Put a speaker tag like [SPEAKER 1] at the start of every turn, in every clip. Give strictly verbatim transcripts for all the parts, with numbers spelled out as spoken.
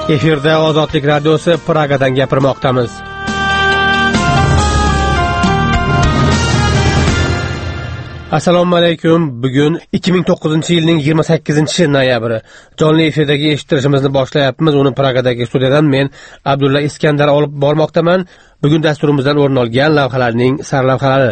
[SPEAKER 1] Efirda Ozodlik radiosi Pragadan gapirmoqdamiz. Assalomu alaykum. Bugun ikki ming to'qqizinchi yilning yigirma sakkizinchi noyabri. Jonli efirdagi eshittirishimizni boshlayapmiz. Uni Pragadagi studiyadan men Abdulla Iskandar olib bormoqdaman. Bugun dasturimizdan o'rin olgan lavhalarning sarlavhalari.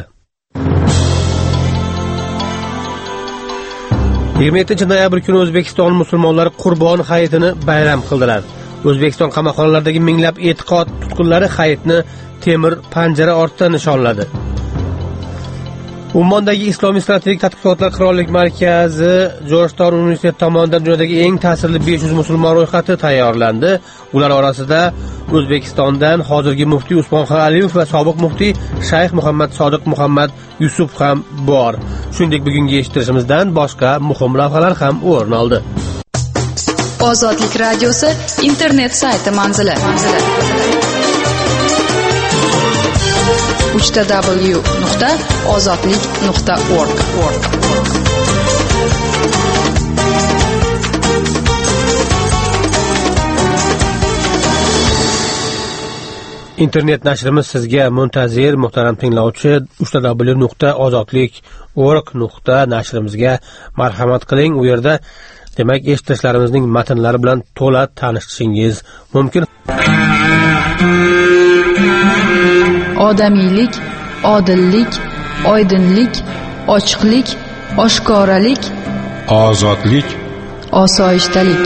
[SPEAKER 1] yigirma yettinchi noyabr kuni O'zbekiston musulmonlari Qurbon hayitini bayram qildilar. O'zbekiston qamoqxonalaridagi minglab e'tiqod tutqunlari hayitni temir panjara ortida nishonladi. Ummondagi Islomiy strategik tadqiqotlar qirollik markazi Georgetown universiteti tomonidan dunyodagi eng ta'sirli besh yuz musulmon ro'yxati tayyorlandi. Ular orasida O'zbekistondan hozirgi muftiy Usmonxon Aliyov va sobiq muftiy Shayx Muhammad Sodiq Muhammad Yusuf ham bor. Shuningdek, bugungi eshittirishimizdan boshqa muhim lavhalar ham o'rin oldi.
[SPEAKER 2] Ozodlik radiosi internet sayti manzili. uch w nuqta ozodlik nuqta org.
[SPEAKER 1] Internet nashrimiz sizga muntazir muhtaram tinglovchi uch w nuqta ozodlik nuqta org nuqta nashrimizga marhamat qiling. U yerda demak eshittishlarimizning matnlari bilan to'la tanishishingiz mumkin.
[SPEAKER 2] Odamiylik, odillik, oydinlik, ochiqlik, oshkoralik,
[SPEAKER 3] ozodlik,
[SPEAKER 2] osoyishtalik.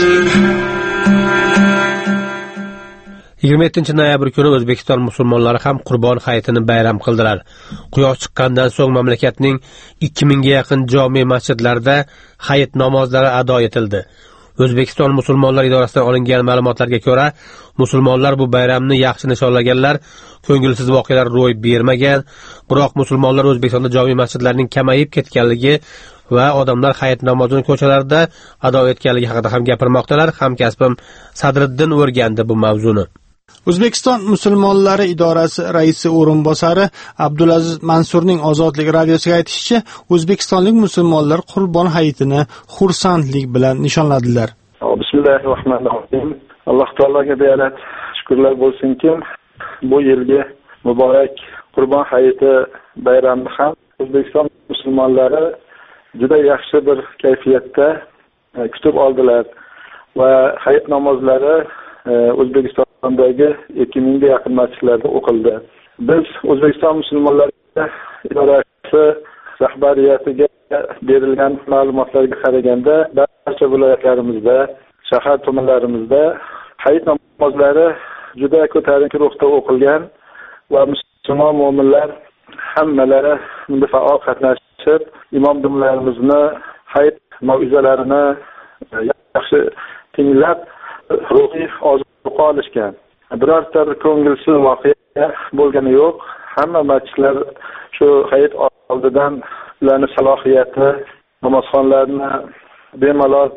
[SPEAKER 1] yigirma yettinchi noyabr kuni O'zbekiston musulmonlari ham Qurbon hayitini bayram qildilar. Quyosh chiqqandan so'ng mamlakatning ikki mingga yaqin jome masjidlarida hayit namozlari ado etildi. O'zbekiston musulmonlar idorasidan olingan ma'lumotlarga ko'ra, musulmonlar bu bayramni yaxshi nishonlaganlar, ko'ngilsiz voqealar ro'y bermagan, biroq musulmonlar O'zbekistonda jome masjidlarining kamayib ketganligi va odamlar hayit namozini ko'chalarda ado etganligi haqida ham gapirmoqdalar. Hamkasbim Sadriddin o'rgandi bu mavzuni.
[SPEAKER 4] O'zbekiston musulmonlari idorasi raisi o'rinbosari Abdulaziz Mansurning Ozodlik radiosiga aytishicha, o'zbekistonlik musulmonlar Qurbon hayitini xursandlik bilan nishonladilar.
[SPEAKER 5] Bismillahirrohmanirrohim. Alloh taologa berat shukrlar bo'lsinki, bu yilgi muborak Qurbon hayiti bayramini ham O'zbekiston musulmonlari juda yaxshi bir kayfiyatda kutib oldilar va hayit namozlari O'zbekistondagi ikki mingga yaqin masjidlarda o'qildi. Biz O'zbekiston musulmonlari idorasi rahbariyatiga berilgan ma'lumotlarga qaraganda, barcha viloyatlarimizda, shahar tumanlarimizda hayit namozlari juda ko'tarinki ruhda o'qilgan va musulmon mu'minlar hammalari unda faol qatnashib, imom dumlarimizni hayit mav'izalarini yaxshi tinglab ruhiy ozuqa olishgan. Birorta ko'ngilsiz voqea bo'lgani yo'q. Hamma masjidlar shu hayit oldidan ularning salohiyati, namozxonlarni bemalol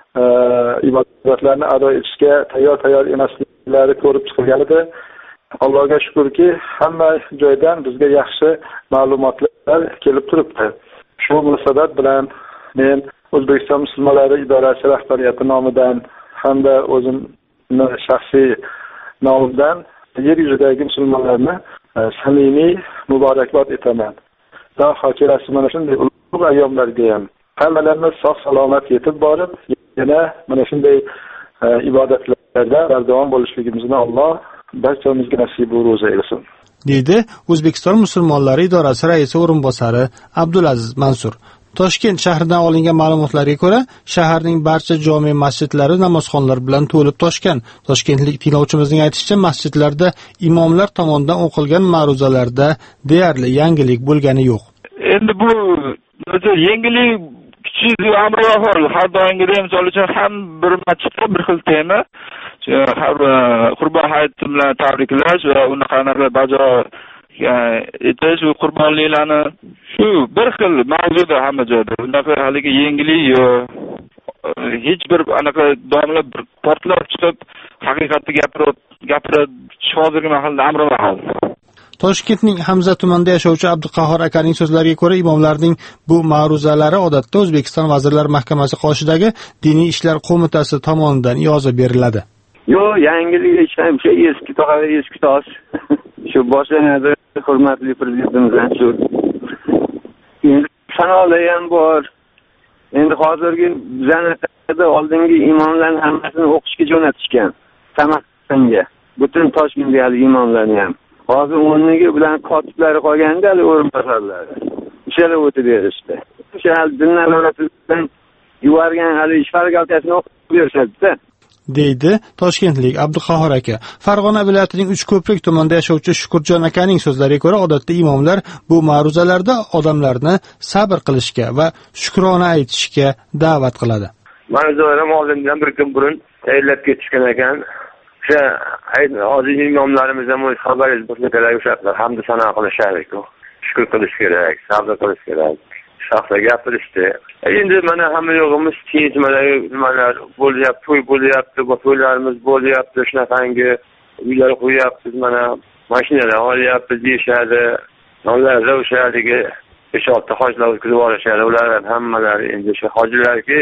[SPEAKER 5] ibodatlarni ado etishga tayyor-tayyor emasliklari ko'rib chiqilgan edi. Allohga shukrki, hamma joydan bizga yaxshi ma'lumotlar kelib turibdi. Shu munosabat bilan men O'zbekiston musulmonlari idorasi rahbariyati nomidan hamda o'zimni shaxsiy nomimdan yer yuzidagi musulmonlarni samimiy muborakbod etaman. Xudo xohlasa mana shunday ulug' ayyomlarga ham hammalarimiz sog' salomat yetib borib, yana mana shunday ibodatlarda bardavom bo'lishligimizni Alloh barchamizga nasib va ro'za etsin.
[SPEAKER 4] Deydi O'zbekiston musulmonlari idorasi raisi o'rinbosari Abdulaziz Mansur. Toshkent shahridan olingan ma'lumotlarga ko'ra, shaharning barcha jome masjidlari namozxonlar bilan to'lib toshgan. Toshkentlik tinglovchimizning aytishicha, masjidlarda imomlar tomonidan o'qilgan ma'ruzalarda deyarli yangilik bo'lgani yo'q.
[SPEAKER 6] Endi bu yangilik kichik amri ahol har doimgidek misol uchun ham bir masjidda bir xil tema, har Qurbon hayiti bilan tabriklash va uni qanday bajo etish va qurbonliklarni shu bir xil mavzuda hamma joyda. Unaqa haligi yangilik yo'q. Hech bir anaqa domla bir portlab chiqib haqiqatni gapirib gapirib hozirgi mahalda amri mahal.
[SPEAKER 4] Toshkentning Hamza tumanida yashovchi Abduqahhor akaning so'zlariga ko'ra, imomlarning bu ma'ruzalari odatda O'zbekiston Vazirlar Mahkamasi qoshidagi Diniy ishlar qo'mitasi tomonidan ijoza beriladi.
[SPEAKER 3] Yo'q, yangilik hech ham şey eski to'g'ri eski tosh. Shu boshlanadi, hurmatli prezidentimizdan shu. Endi sanoqlar ham bor. Endi hozirgi bizning oldingi imomlarning hammasini o'qishga jo'natishgan. Samarqandga. Butun Toshkentdagi imomlarni ham. Hozir o'rniga bilan kotiblari qolganda hali o'rinbosarlar. O'shalar o'tib berishdi. O'sha dinlar orasidan yuvargan hali ishfargaltasini o'qib berishadi-da.
[SPEAKER 4] deydi toshkentlik Abduqahhor aka. Farg'ona viloyatining Uchko'prik tumanida yashovchi Shukurjon akaning so'zlariga ko'ra, odatda imomlar bu ma'ruzalarda odamlarni sabr qilishga va shukrona aytishga da'vat qiladi.
[SPEAKER 3] Ma'ruzalar oldindan bir kun burun tayyorlab ketishgan ekan. O'sha hozir imomlarimiz ham o'z xabaringiz bo'lsa, o'shalar hamd sano qilishadi-ku. Shukr qilish kerak, sabr qilish kerak. Shaxsa gapirishdi. Endi mana hamma yo'g'imiz tinch, mana nimalar bo'lyapti, to'y bo'lyapti, to'ylarimiz bo'lyapti, shunaqangi uylar qo'yapsiz, mana mashinalar olyapti deyishadi. Ular o'shadagi besh olti hojilar o'tkazib olishadi. Ular hammalari endi shu hojilarga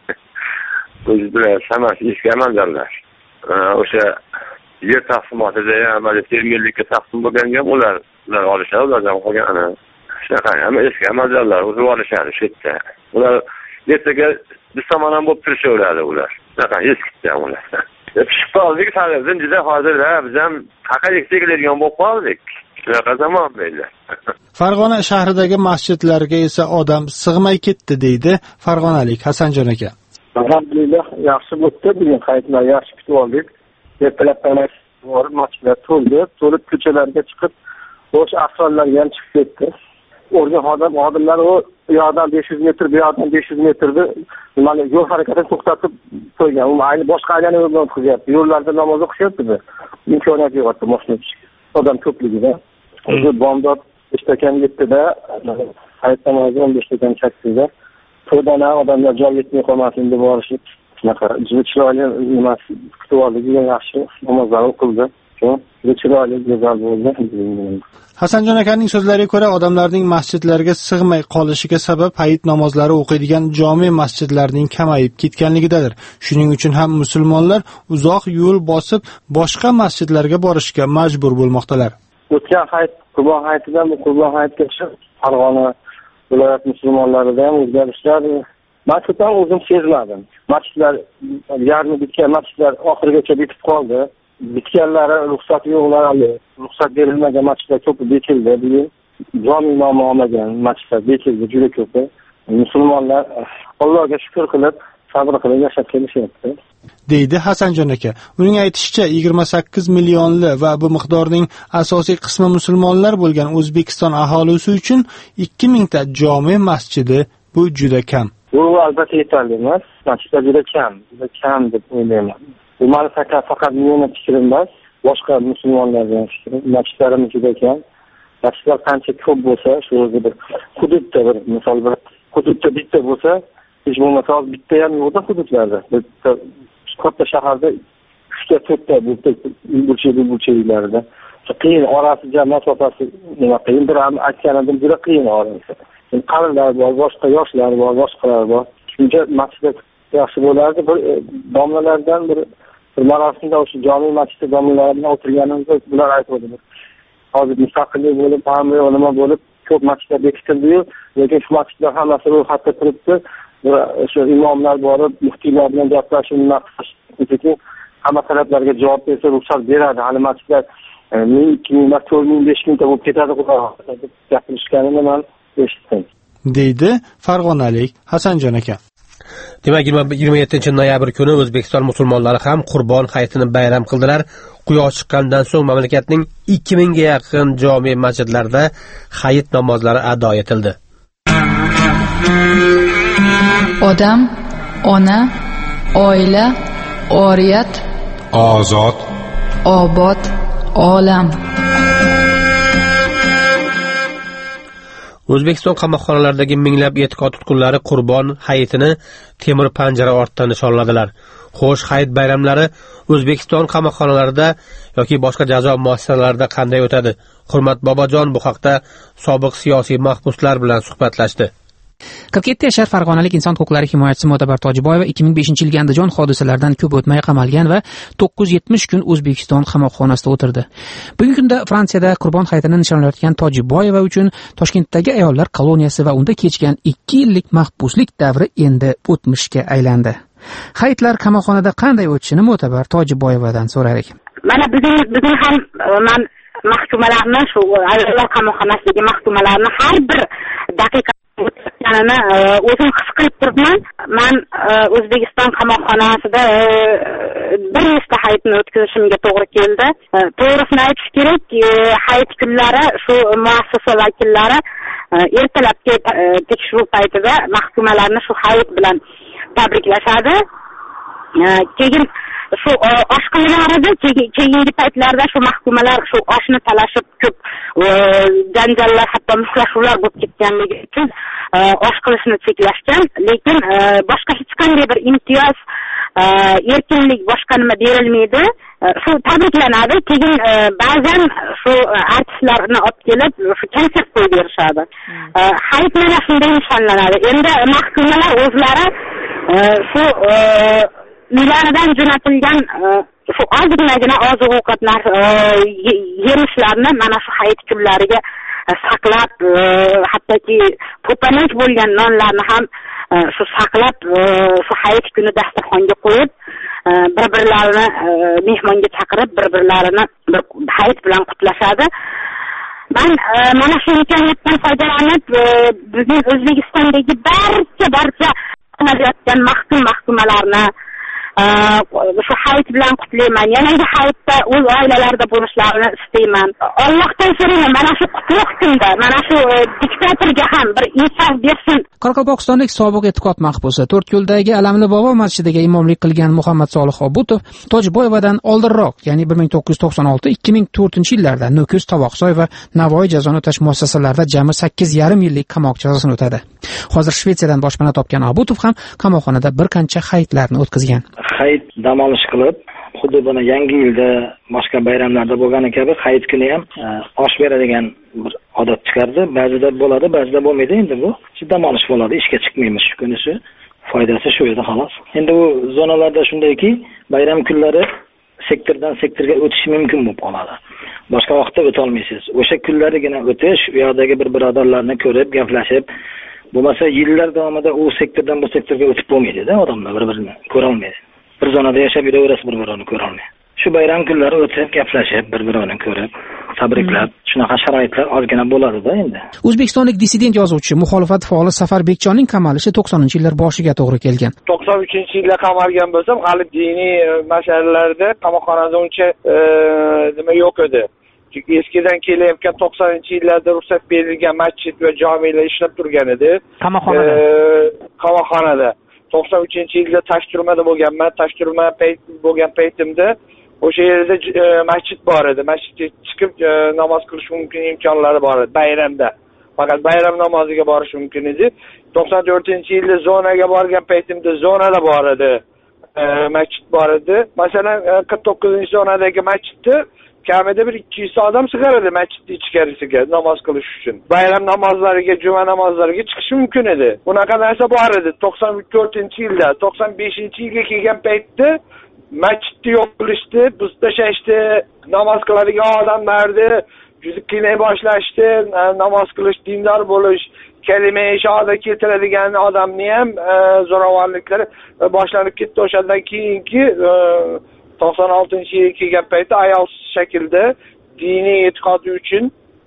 [SPEAKER 3] o'zlari samasi eski amaldarlar. O'sha yer taqsimotida ham fermerlikka taqsim bo'lgan ular ular olishadi, ulardan qolgan ana shunaqa ham eski amaldarlar o'zib olishadi shu yerda. Ular ertaga biz tomon ham bo'lib turishaveradi ular. Shunaqa eskitdan ular. Pishib qoldik talabdan juda hozirda biz ham haqaqiy tegiladigan bo'lib qoldik. Shunaqa zamon bo'ldi.
[SPEAKER 4] Farg'ona shahridagi masjidlarga esa odam sig'may ketdi, deydi farg'onalik Hasanjon aka.
[SPEAKER 5] Alhamdulillah yaxshi bo'ldi. Bugun hayitlar yaxshi kutib oldik. Ertalab tanash bor, masjidlar to'ldi, to'lib ko'chalarga chiqib, bo'sh ahsollarga ham chiqib ketdi. O'rgan odam odamlar u yoqdan besh yuz metr, bu yoqdan besh yuz metrni mana yo'l harakatini to'xtatib qo'ygan. U ayni boshqa aylanib o'tqizyapti. Yo'llarda namoz o'qishyapti-da. Imkoniyat yo'q edi mashina odam ko'pligida. O'zi bomdod ishtakan yettida, hayit namozi o'n beshdan sakkizda. To'ydan odamlar joy yetmay qolmasin deb borishib, shunaqa juda chiroyli emas kutib oldik, yaxshi namozlar o'qildi. Chiroyli go'zal bo'ldi.
[SPEAKER 4] Hasanjon akaning so'zlariga ko'ra, odamlarning masjidlarga sig'may qolishiga sabab hayit namozlari o'qiydigan jome masjidlarning kamayib ketganligidadir. Shuning uchun ham musulmonlar uzoq yo'l bosib boshqa masjidlarga borishga majbur bo'lmoqdalar.
[SPEAKER 5] O'tgan hayit, Qurbon hayitidan bu Qurbon hayitgacha Farg'ona viloyat musulmonlarida ham o'zgarishlar masjiddan o'zim sezmadim. Masjidlar yarmi bitgan masjidlar oxirigacha bitib qoldi. Bitganlari ruxsat yo'qlar, ruxsat berilmagan masjidlar ko'p bekildi. Bugun jami nomi olmagan masjidlar bekildi juda ko'p. Musulmonlar Allohga shukr qilib, sabr qilib yashab kelishyapti,
[SPEAKER 4] deydi Hasanjon aka. Uning aytishicha, yigirma sakkiz millionli va bu miqdorning asosiy qismi musulmonlar bo'lgan O'zbekiston aholisi uchun ikki mingta jome masjidi bu juda kam.
[SPEAKER 5] Bu albatta yetarli emas. Masjidlar juda kam, juda kam deb o'ylayman. Bu mani faqat meni fikrim emas, boshqa musulmonlarning fikri. Masjidlarimiz juda kam. Masjidlar qancha ko'p bo'lsa, shu o'zi bir hududda bir, misol bir hududda bitta bo'lsa, hech bo'lmasa bitta ham yo'qda hududlarda. Bitta katta shaharda uchta to'rtta bitta burchak burchaklarida. Qiyin orasi masofasi nima qiyin, bir ham aytganim juda qiyin orasi. Qarilar bor, boshqa yoshlar bor, boshqalar bor. Shuncha masjidlar yaxshi bo'lardi. Bir domlalardan bir bir marosimda o'sha jami masjid domlalari bilan o'tirganimizda ular aytdi. Hozir mustaqillik bo'lib, hamma nima bo'lib, ko'p masjidlar bekitildi-yu, lekin shu masjidlar hammasi ro'yxatda turibdi. O'sha imomlar borib, muftiylar bilan gaplashib, nima qilish, hamma talablarga javob bersa ruxsat beradi. Hali masjidlar ming, ikki ming, to'rt ming, besh mingta bo'lib ketadi deb gapirishganini men eshitdim,
[SPEAKER 4] deydi farg'onalik Hasanjon aka.
[SPEAKER 1] Demak, yigirma yettinchi noyabr kuni O'zbekiston musulmonlari ham Qurbon hayitini bayram qildilar. Quyosh chiqqandan so'ng mamlakatning ikki mingga yaqin jome masjidlarida hayit namozlari ado etildi.
[SPEAKER 2] Odam, ona, oila, oriyat,
[SPEAKER 7] ozod,
[SPEAKER 2] obod, olam.
[SPEAKER 1] O'zbekiston qamoqxonalaridagi minglab e'tiqod tutqunlari Qurbon hayitini temir panjara ortida nishonladilar. Xo'sh, hayit bayramlari O'zbekiston qamoqxonalarida yoki boshqa jazo muassasalarida qanday o'tadi? Hurmat Bobojon bu haqda sobiq siyosiy mahbuslar bilan suhbatlashdi.
[SPEAKER 7] qirq yetti yashar farg'onalik inson huquqlari himoyachisi Mo'tabar Tojiboyeva ikki ming beshinchi yilgi Andijon hodisalaridan ko'p o'tmay qamalgan va to'qqiz yuz yetmish kun O'zbekiston qamoqxonasida o'tirdi. Bugungi kunda Fransiyada Qurbon hayitini nishonlayotgan Tojiboyeva uchun Toshkentdagi ayollar koloniyasi va unda kechgan ikki yillik mahbuslik davri endi o'tmishga aylandi. Hayitlar qamoqxonada qanday o'tishini Mo'tabar Tojiboyevadan so'raylik.
[SPEAKER 8] Mana bugun bugun ham men mahkumalarni shu ayollar qamoqxonasidagi mahkumalarni har bir daqiqa o'tganini o'zim his qilib turibman. Men O'zbekiston qamoqxonasida bir nechta hayitni o'tkazishimga to'g'ri keldi. To'g'risini aytish kerak, hayit kunlari shu muassasa vakillari ertalabki tekshiruv paytida mahkumalarni shu hayit bilan tabriklashadi. Keyin shu osh qilinardi, keyingi paytlarda shu mahkumalar shu oshni talashib ko'p janjallar, hatto muslashuvlar bo'lib ketganligi uchun osh qilishni cheklashgan, lekin boshqa hech qanday bir imtiyoz, erkinlik, boshqa nima berilmaydi. Shu tabriklanadi. Keyin ba'zan shu artistlarni olib kelib shu konsert qo'yib berishadi. Hayit mana shunday nishonlanadi. Endi mahkumalar o'zlari shu uylaridan jo'natilgan shu ozginagina oziq-ovqatlar, yemishlarini mana shu hayit kunlariga saqlab, hattoki to'polonch bo'lgan nonlarni ham shu saqlab, shu hayit kuni dasturxonga qo'yib, bir-birlarini mehmonga chaqirib, bir-birlarini bir hayit bilan qutlashadi. Men mana shu imkoniyatdan foydalanib, bizning O'zbekistondagi barcha barcha qilayotgan mahkum mahkumalarni shu hayit bilan qutlayman. Yangi hayitda o'z oilalarida bo'lishlarini istayman. Allohdan so'rayman, mana shu qutlug' kunda, mana shu diktatorga ham bir insof bersin.
[SPEAKER 7] Qoraqalpog'istonlik sobiq e'tiqod mahbusi To'rtko'ldagi Alamli Bobo masjidiga imomlik qilgan Muhammad Solih Obutov Tojiboyevadan oldinroq, ya'ni bir ming to'qqiz yuz to'qson olti ikki ming to'rtinchi yillarda Nukus, Tovoqsoy va Navoiy jazoni o'tash muassasalarida jami sakkiz yarim yillik qamoq jazosini o'tadi. Hozir Shvetsiyadan boshpana topgan Obutov ham qamoqxonada bir qancha hayitlarni o'tkazgan.
[SPEAKER 9] Hayit dam olish qilib, xuddi buni yangi yilda, boshqa bayramlarda bo'lgani kabi hayit kuni ham osh beradigan bir odat chiqardi. Ba'zida bo'ladi, ba'zida bo'lmaydi. Endi bu dam olish bo'ladi, ishga chiqmaymiz shu kunisi. Foydasi shu edi xolos. Endi bu zonalarda shundayki, bayram kunlari sektordan sektorga o'tish mumkin bo'lib qoladi. Boshqa vaqtda o'ta olmaysiz. O'sha kunlarigina o'tish, u yoqdagi bir birodarlarni ko'rib, gaplashib, bo'lmasa yillar davomida u sektordan bu sektorga o'tib bo'lmaydi-da, odamlar bir-birini ko'ra olmaydi. Bir zonada yashab yuraverasiz, bir-birini ko'ra olmaydi. Shu bayram kunlari o'tib, gaplashib, bir-birini ko'rib, tabriklab, shunaqa sharoitlar ozgina bo'ladi-da endi.
[SPEAKER 7] O'zbekistonlik dissident yozuvchi, muxolifat faoli Safar Bekjonning qamalishi to'qsoninchi yillar boshiga to'g'ri kelgan.
[SPEAKER 6] to'qson uchinchi yilda qamalgan bo'lsam, hali diniy masalalarda qamoqxonada uncha nima yo'q edi. Chunki eskidan kelayotgan to'qsoninchi yillarda ruxsat berilgan masjid va jomelar ishlab turgan edi.
[SPEAKER 7] Qamoqxonada.
[SPEAKER 6] Qamoqxonada. to'qson uchinchi yilda Tashturmada bo'lganman. Tashturma payt bo'lgan paytimda o'sha yerda masjid bor edi. Masjidga chiqib namoz qilish mumkin imkonlari bor edi bayramda. Faqat bayram namoziga borish mumkin edi. to'qson to'rtinchi yilda zonaga borgan paytimda zonada bor edi. Masjid bor edi. Masalan, qirq to'qqizinchi zonadagi masjidda kamida bir ikki yuz odam sig'aradi masjidning ichkarisiga namoz qilish uchun. Bayram namozlariga, juma namozlariga chiqish mumkin edi. Bunaqa narsa bor edi to'qson to'rtinchi yilda. to'qson beshinchi yilga kelgan paytda masjidni yo'q qilishdi, buz tashlashdi, namoz qiladigan odamlarni juda qiynay boshlashdi, namoz qilish, dindor bo'lish, kalima shahodat keltiradigan odamni ham zo'ravonliklari boshlanib ketdi. O'shandan keyingi to'qson oltinchi yilga kelgan paytda ayolsiz shaklda diniy e'tiqodi uchun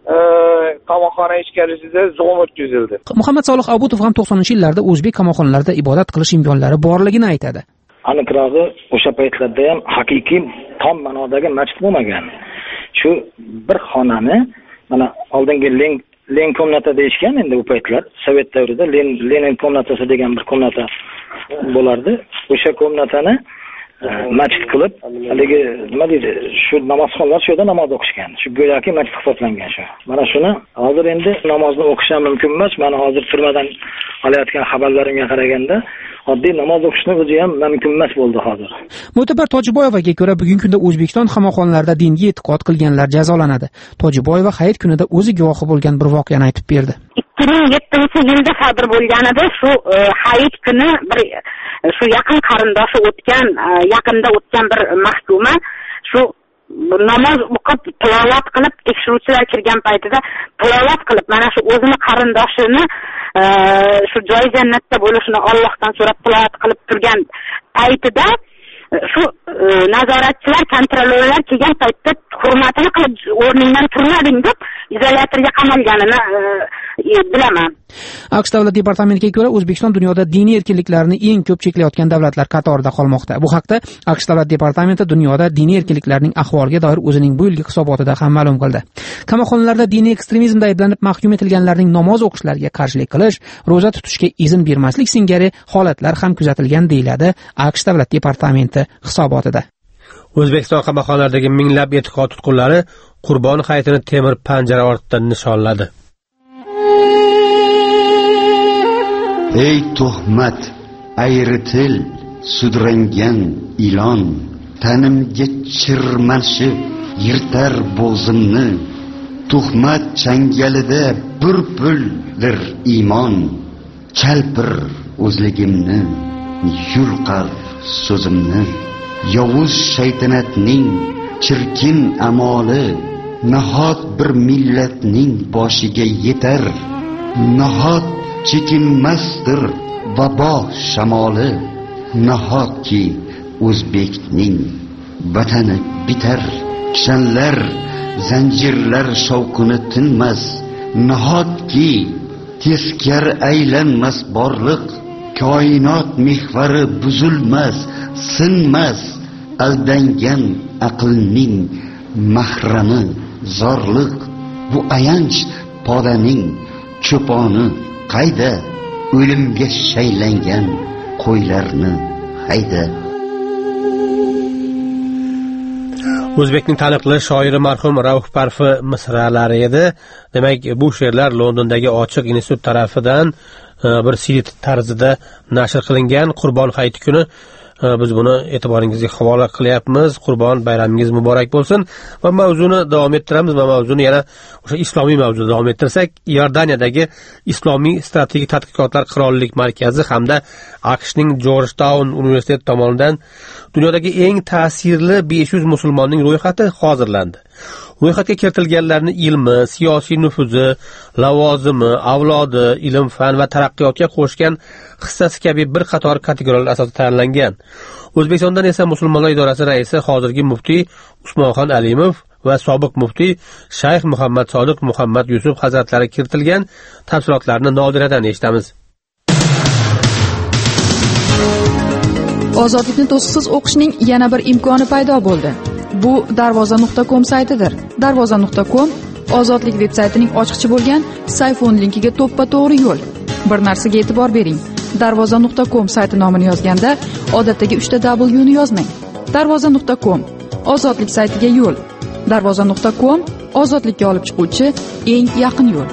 [SPEAKER 6] qamoqxona ichkarisida zon o'tkazildi.
[SPEAKER 7] Muhammad Solih Obutov ham to'qsoninchi yillarda o'zbek qamoqxonalarida ibodat qilish imkonlari borligini aytadi.
[SPEAKER 9] Aniqrog'i, o'sha paytlarda ham haqiqiy tom ma'nodagi masjid bo'lmagan. Shu bir xonani, mana oldingi Len Len komnata deyishgan, endi u paytlar Sovet davrida Len Lenin komnatasi degan bir komnata bo'lardi. O'sha komnatani masjid qilib, haligi nima deydi, shu namozxonlar shu yerda namoz o'qishgan. Shu go'yoki masjid hisoblangan shu. Mana shuni hozir endi namozni o'qish ham mumkin emas. Mana hozir turmadan olayotgan xabarlarimga qaraganda oddiy namoz o'qishni o'zi ham mumkin emas bo'ldi hozir.
[SPEAKER 7] Mo'tabar Tojiboyevaga ko'ra, bugungi kunda O'zbekiston qamoqxonalarida dinga e'tiqod qilganlar jazolanadi. Tojiboyeva hayit kunida o'zi guvohi bo'lgan bir voqeani aytib berdi.
[SPEAKER 8] ikki ming yettinchi yilda sodir bo'lgan edi. Shu hayit kuni bir shu yaqin qarindoshi o'tgan, yaqinda o'tgan bir mahkuma shu namoz o'qib, tilovat qilib, tekshiruvchilar kirgan paytida tilovat qilib, mana shu o'zini qarindoshini shu joy jannatda bo'lishini Allohdan so'rab tilovat qilib turgan paytida shu nazoratchilar, kontrolyorlar kelgan paytda hurmatini qilib o'rningdan turmading deb izolyatorga qamalganini bilaman.
[SPEAKER 7] AQSh davlat departamentiga ko'ra, O'zbekiston dunyoda diniy erkinliklarni eng ko'p cheklayotgan davlatlar qatorida qolmoqda. Bu haqda AQSh davlat departamenti dunyoda diniy erkinliklarning ahvoliga doir o'zining bu yilgi hisobotida ham ma'lum qildi. Qamoqxonalarda diniy ekstremizmda ayblanib mahkum etilganlarning namoz o'qishlariga qarshilik qilish, ro'za tutishga izn bermaslik singari holatlar ham kuzatilgan deyiladi AQSh davlat departamenti hisobotida.
[SPEAKER 1] O'zbekiston qamoqxonalaridagi minglab e'tiqod tutqunlari Qurbon hayitini temir panjara ortidan nishonladi.
[SPEAKER 10] Ey tuhmat, ayri til, sudrangan ilon, tanimga chirmashib yirtar bo'zimni. Tuhmat changalida purpuldir iymon, chalpir o'zligimni, yulqar so'zimni. Yovuz shaytanatning chirkin amoli nahot bir millatning boshiga yetar. Nahot chekinmasdir vabo shamoli, nahotki o'zbekning vatani bitar. Kishanlar, zanjirlar shovqini tinmas, nahotki teskar aylanmas borliq. Koinot mehvari buzilmas, sinmas, aldangan aqlning mahrami zorliq. Bu ayanch podaning cho'poni qayda, o'limga shaylangan qo'ylarni hayda.
[SPEAKER 1] O'zbekning taniqli shoiri marhum Rauf Parfi misralari edi. Demak, bu she'rlar Londondagi ochiq institut tarafidan bir C D tarzida nashr qilingan. Qurbon hayiti kuni biz buni e'tiboringizga havola qilyapmiz. Qurbon bayramingiz muborak bo'lsin va mavzuni davom ettiramiz va mavzuni yana o'sha islomiy mavzuda davom ettirsak, Iordaniyadagi Islomiy strategik tadqiqotlar qirollik markazi hamda AQShning Georgetown universiteti tomonidan dunyodagi eng ta'sirli besh yuz musulmonning ro'yxati hozirlandi. Ro'yxatga kiritilganlarning ilmi, siyosiy nufuzi, lavozimi, avlodi, ilm, fan va taraqqiyotga qo'shgan hissasi kabi bir qator kategoriyalar asosida tayyorlangan. O'zbekistondan esa Musulmonlar idorasi raisi hozirgi muftiy Usmonxon Alimov va sobiq muftiy Shayx Muhammad Sodiq Muhammad Yusuf hazratlari kiritilgan tafsilotlarni Nodiradan eshitamiz.
[SPEAKER 2] Ozodlikni to'siqsiz o'qishning yana bir imkoni paydo bo'ldi. Bu darvoza nuqta com saytidir. darvoza nuqta com Ozodlik veb-saytining ochiqchi bo'lgan sayfon linkiga to'ppa-to'g'ri yo'l. Bir narsaga e'tibor bering. darvoza nuqta com sayti nomini yozganda odatdagi uchta W ni yozmang. darvoza nuqta com Ozodlik saytiga yo'l. darvoza nuqta com ozodlikka olib chiquvchi eng yaqin yo'l.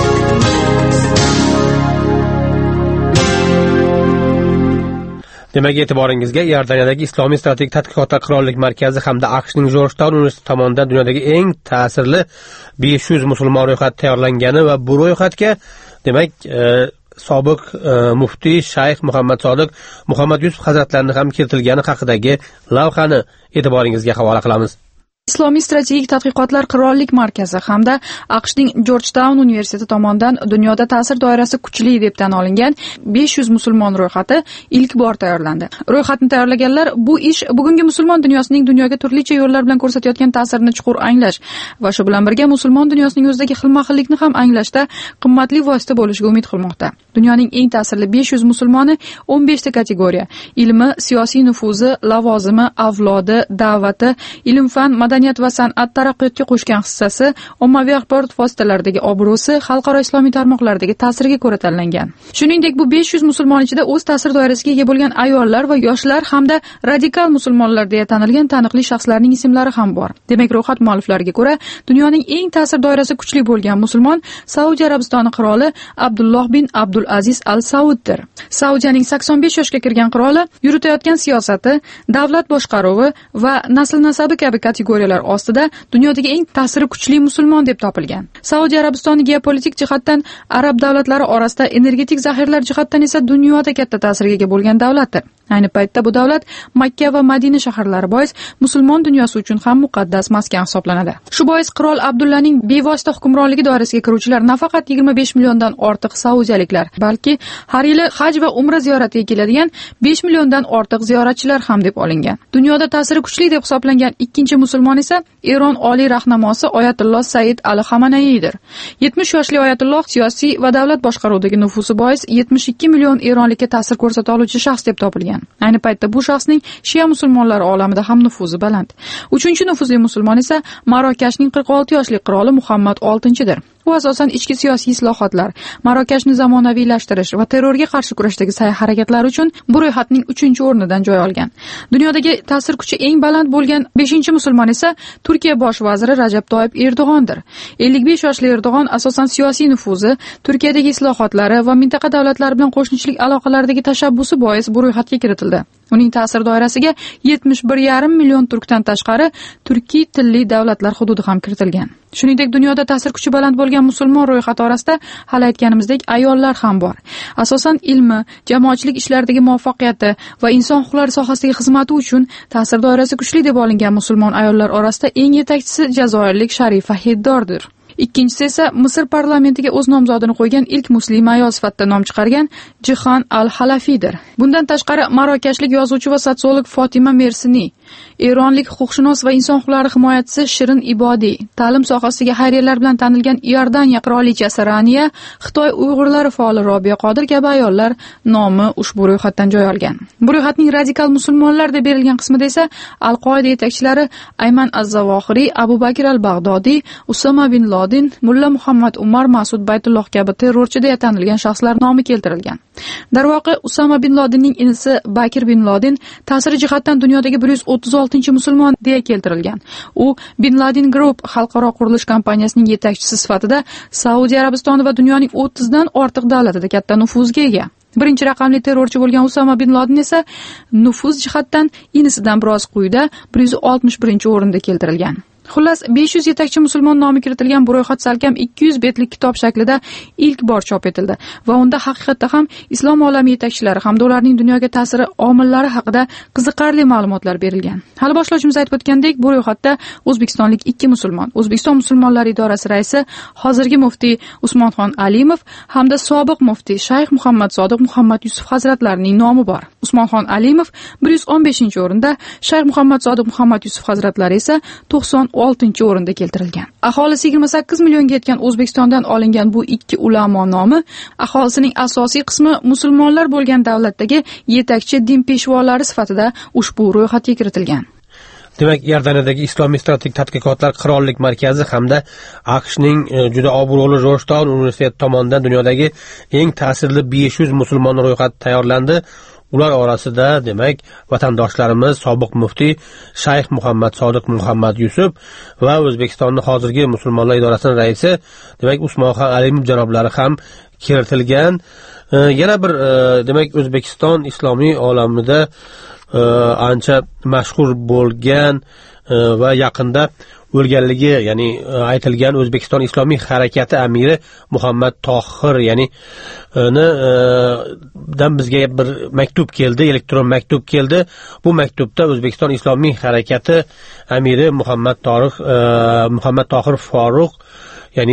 [SPEAKER 1] Demak, e'tiboringizga Iordaniyadagi Islomiy strategik tadqiqotlar qirollik markazi hamda AQShning Georgetown universiteti tomonidan dunyodagi eng ta'sirli besh yuz musulmon ro'yxati tayyorlangani va bu ro'yxatga demak e, sobiq e, muftiy Shayx Muhammad Sodiq Muhammad Yusuf hazratlarining ham kiritilgani haqidagi lavhani e'tiboringizga havola qilamiz.
[SPEAKER 2] Islomiy strategik tadqiqotlar qirollik markazi hamda AQShning Georgetown universiteti tomonidan dunyoda ta'sir doirasi kuchli deb tan olingan besh yuz musulmon ro'yxati ilk bor tayyorlandi. Ro'yxatni tayyorlaganlar bu ish bugungi musulmon dunyosining dunyoga turlicha yo'llar bilan ko'rsatayotgan ta'sirini chuqur anglash va shu bilan birga musulmon dunyosining o'zidagi xilma-xillikni ham anglashda qimmatli vosita bo'lishiga umid qilmoqda. Dunyoning eng ta'sirli besh yuz musulmoni o'n besh ta kategoriya: ilmi, siyosiy nufuzi, lavozimi, avlodi, da'vati, ilm-fan, madaniyat va san'at taraqqiyotga qo'shgan hissasi, ommaviy axborot vositalaridagi obro'si, xalqaro islomiy tarmoqlardagi ta'siriga ko'ra tanlangan. Shuningdek, bu besh yuz musulmon ichida o'z ta'sir doirasiga ega bo'lgan ayollar va yoshlar hamda radikal musulmonlar deya tanilgan taniqli shaxslarning ismlari ham bor. Demak, ro'yxat mualliflariga ko'ra, dunyoning eng ta'sir doirasi kuchli bo'lgan musulmon Saudiya Arabistoni qiroli Abdulloh bin Abdul Aziz Al Sauddir. Saudiyaning sakson besh yoshga kirgan qiroli yuritayotgan siyosati, davlat boshqaruvi va nasl nasabi kabi kategoriyalar sanksiyalar ostida dunyodagi eng ta'siri kuchli musulmon deb topilgan. Saudiya Arabistoni geopolitik jihatdan arab davlatlari orasida, energetik zaxiralar jihatdan esa dunyoda katta ta'sirga ega bo'lgan davlatdir. Ayni paytda bu davlat Makka va Madina shaharlari bois musulmon dunyosi uchun ham muqaddas maskan hisoblanadi. Shu bois qirol Abdullaning bevosita hukmronligi doirasiga kiruvchilar nafaqat yigirma besh milliondan ortiq saudiyaliklar, balki har yili haj va umra ziyoratiga keladigan besh milliondan ortiq ziyoratchilar ham deb olingan. Dunyoda ta'siri kuchli deb hisoblangan ikkinchi musulmon esa Eron oliy rahnamosi Oyatulloh Said al-Xamanayiydir. yetmish yoshli Oyatulloh siyosiy va davlat boshqaruvidagi nufuzi bois yetmish ikki million eronlikka ta'sir ko'rsata oluvchi shaxs deb topilgan. Ayni paytda bu shaxsning Shia musulmonlari olamida ham nufuzi baland. Uchinchi nufuzli musulmon esa Marokashning qirq olti yoshli qiroli Muhammad oltinchidir. U asosan ichki siyosiy islohotlar, Marokashni zamonaviylashtirish va terrorga qarshi kurashdagi sa'y-harakatlar uchun bu ro'yxatning uchinchi o'rnidan joy olgan. Dunyodagi ta'sir kuchi eng baland bo'lgan beshinchi musulmon esa Turkiya bosh vaziri Rajab Toyyib Erdo'g'ondir. ellik besh yoshli Erdo'g'on asosan siyosiy nufuzi, Turkiyadagi islohotlari va mintaqa davlatlari bilan qo'shnichilik aloqalaridagi tashabbusi bois bu ro'yxatga kiritildi. Uning ta'sir doirasiga yetmish bir yarim million turkdan tashqari turkiy tilli davlatlar hududi ham kiritilgan. Shuningdek, dunyoda ta'sir kuchi baland bo'lgan musulmon ro'yxati orasida hali aytganimizdek ayollar ham bor. Asosan ilmi, jamoatchilik ishlaridagi muvaffaqiyati va inson huquqlari sohasidagi xizmati uchun ta'sir doirasi kuchli deb olingan musulmon ayollar orasida eng yetakchisi jazoirlik Sharifa Hiddordir. Ikkinchisi esa Misr parlamentiga o'z nomzodini qo'ygan ilk muslima ayol sifatida nom chiqargan Jihan al-Halafiydir. Bundan tashqari marokashlik yozuvchi va sotsiolog Fatima Mersini, eronlik huquqshunos va inson huquqlari himoyachisi Shirin Ibodiy, ta'lim sohasidagi xayriyalar bilan tanilgan Iordaniya qirolichasi Raniya, Xitoy uyg'urlari faoli Robiya Qodir kabi ayollar nomi ushbu ro'yxatdan joy olgan. Bu ro'yxatning radikal musulmonlar deb berilgan qismida esa Al-Qoida yetakchilari Ayman az-Zavohiri, Abu Bakr al-Bag'dodiy, Usama bin Laden, Mulla Muhammad Umar Masud Baytulloh kabi terrorchi deya tanilgan shaxslar nomi keltirilgan. Darvoqe Usama bin Ladenning inisi Bakr bin Laden ta'siri jihatdan dunyodagi bir yuz o'ttiz oltinchi musulmon deya keltirilgan. U Bin Laden Group xalqaro qurilish kompaniyasining yetakchisi sifatida Saudiya Arabistoni va dunyoning o'ttizdan ortiq davlatida katta nufuzga ega. Birinchi raqamli terrorchi bo'lgan Usama bin Laden esa nufuz jihatdan inisidan biroz quyida bir yuz oltmish birinchi o'rinda keltirilgan. Xullas, besh yuz yetakchi musulmon nomi kiritilgan bu ro'yxat salkam ikki yuz betlik kitob shaklida ilk bor chop etildi va unda haqiqatda ham islom olami yetakchilari hamda ularning dunyoga ta'siri omillari haqida qiziqarli ma'lumotlar berilgan. Hali boshlovchimiz aytib o'tgandek, bu ro'yxatda o'zbekistonlik ikki musulmon, O'zbekiston musulmonlari idorasi raisi hozirgi muftiy Usmonxon Alimov hamda sobiq muftiy Shayx Muhammad Sodiq Muhammad Yusuf hazratlarining nomi bor. Usmonxon Alimov bir yuz o'n beshinchi o'rinda, Shayx Muhammad Sodiq Muhammad Yusuf hazratlari esa to'qson oltinchi o'rinda keltirilgan. Aholisi yigirma sakkiz millionga yetgan O'zbekistondan olingan bu ikki ulamo nomi aholisining asosiy qismi musulmonlar bo'lgan davlatdagi yetakchi din peshvolari sifatida ushbu ro'yxatga kiritilgan.
[SPEAKER 1] Demak, Iordaniyadagi Islomiy strategik tadqiqotlar qirollik markazi hamda AQShning juda obro'li Georgetown universiteti tomonidan dunyodagi eng ta'sirli besh yuz musulmon ro'yxati tayyorlandi. Ular orasida, demak, vatandoshlarimiz sobiq muftiy Shayx Muhammad Sodiq Muhammad Yusuf va O'zbekistonning hozirgi musulmonlar idorasining raisi, demak, Usmonxon Alimov janoblari ham kiritilgan. Yana bir, demak, O'zbekiston islomiy olamida ancha mashhur bo'lgan va yaqinda o'lganligi, ya'ni aytilgan O'zbekiston islomiy harakati amiri Muhammad Tohir, ya'ni ni dan bizga bir maktub keldi, elektron maktub keldi. Bu maktubda O'zbekiston islomiy harakati amiri Muhammad Tohir Muhammad Tohir Faruq, ya'ni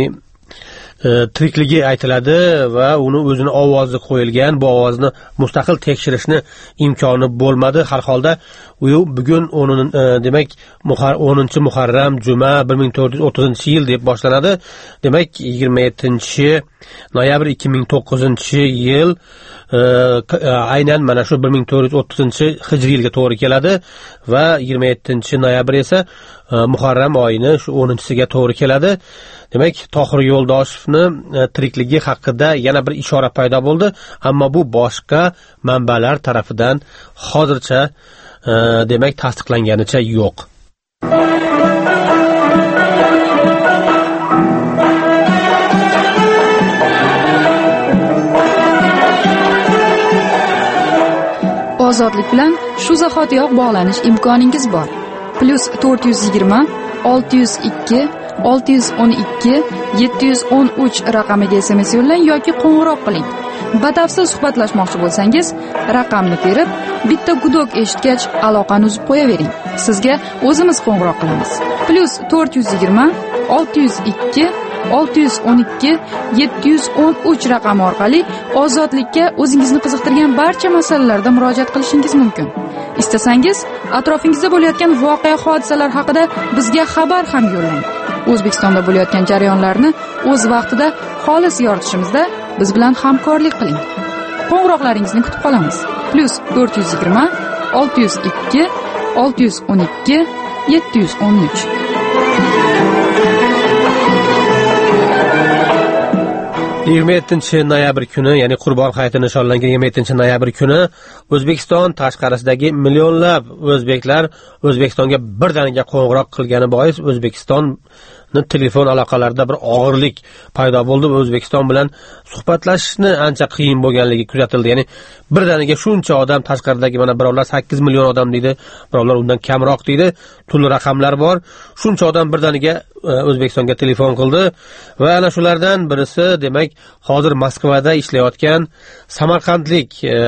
[SPEAKER 1] tirikligi aytiladi va uni o'zini ovozi qo'yilgan. Bu ovozni mustaqil tekshirishni imkoni bo'lmadi. Har holda u bugun o'nin demak o'ninchi Muharram juma bir ming to'rt yuz o'ttizinchi yil deb boshlanadi. Demak yigirma yettinchi noyabr ikki ming to'qqizinchi yil aynan mana shu bir ming to'rt yuz o'ttizinchi hijriy yilga to'g'ri keladi va yigirma yettinchi noyabr esa Muharram oyini shu o'ninchisiga to'g'ri keladi. Demak, Tohir Yo'ldoshevni tirikligi haqida yana bir ishora paydo bo'ldi, ammo bu boshqa manbalar tarafidan hozircha demak tasdiqlanganicha yo'q.
[SPEAKER 2] Ozodlik bilan shu zahotiyoq bog'lanish imkoningiz bor. plus to'rt yuz yigirma olti yuz ikki olti yuz o'n ikki yetti yuz o'n uch raqamiga S M S yo'llang yoki qo'ng'iroq qiling. Batafsil suhbatlashmoqchi bo'lsangiz, raqamni terib, bitta gudok eshitgach aloqani uzib qo'yavering. Sizga o'zimiz qo'ng'iroq qilamiz. Plus to'rt yuz yigirma olti yuz ikki olti yuz o'n ikki yetti yuz o'n uch raqami orqali ozodlikka o'zingizni qiziqtirgan barcha masalalarda murojaat qilishingiz mumkin. Istasangiz, atrofingizda bo'layotgan voqea hodisalar haqida bizga xabar ham yo'llang. O'zbekistonda bo'layotgan jarayonlarni o'z vaqtida xolis yoritishimizda biz bilan hamkorlik qiling. Qo'ng'iroqlaringizni kutib qolamiz. Plus to'rt yuz yigirma olti yuz ikki olti yuz o'n ikki yetti yuz o'n uch.
[SPEAKER 1] yigirma yettinchi noyabr kuni, ya'ni Qurbon hayiti nishonlangan yigirma yettinchi noyabr kuni O'zbekiston tashqarisidagi millionlab o'zbeklar O'zbekistonga birdaniga qo'ng'iroq qilgani bois O'zbekistonning telefon aloqalarida bir og'irlik paydo bo'ldi va O'zbekiston bilan suhbatlashishni ancha qiyin bo'lganligi kuzatildi. Ya'ni birdaniga shuncha odam tashqaridagi, mana birovlar sakkiz million odam deydi, birovlar undan kamroq deydi, turli raqamlar bor. Shuncha odam birdaniga O'zbekistonga telefon qildi va ana shulardan birisi, demak, hozir Moskvada ishlayotgan samarqandlik e,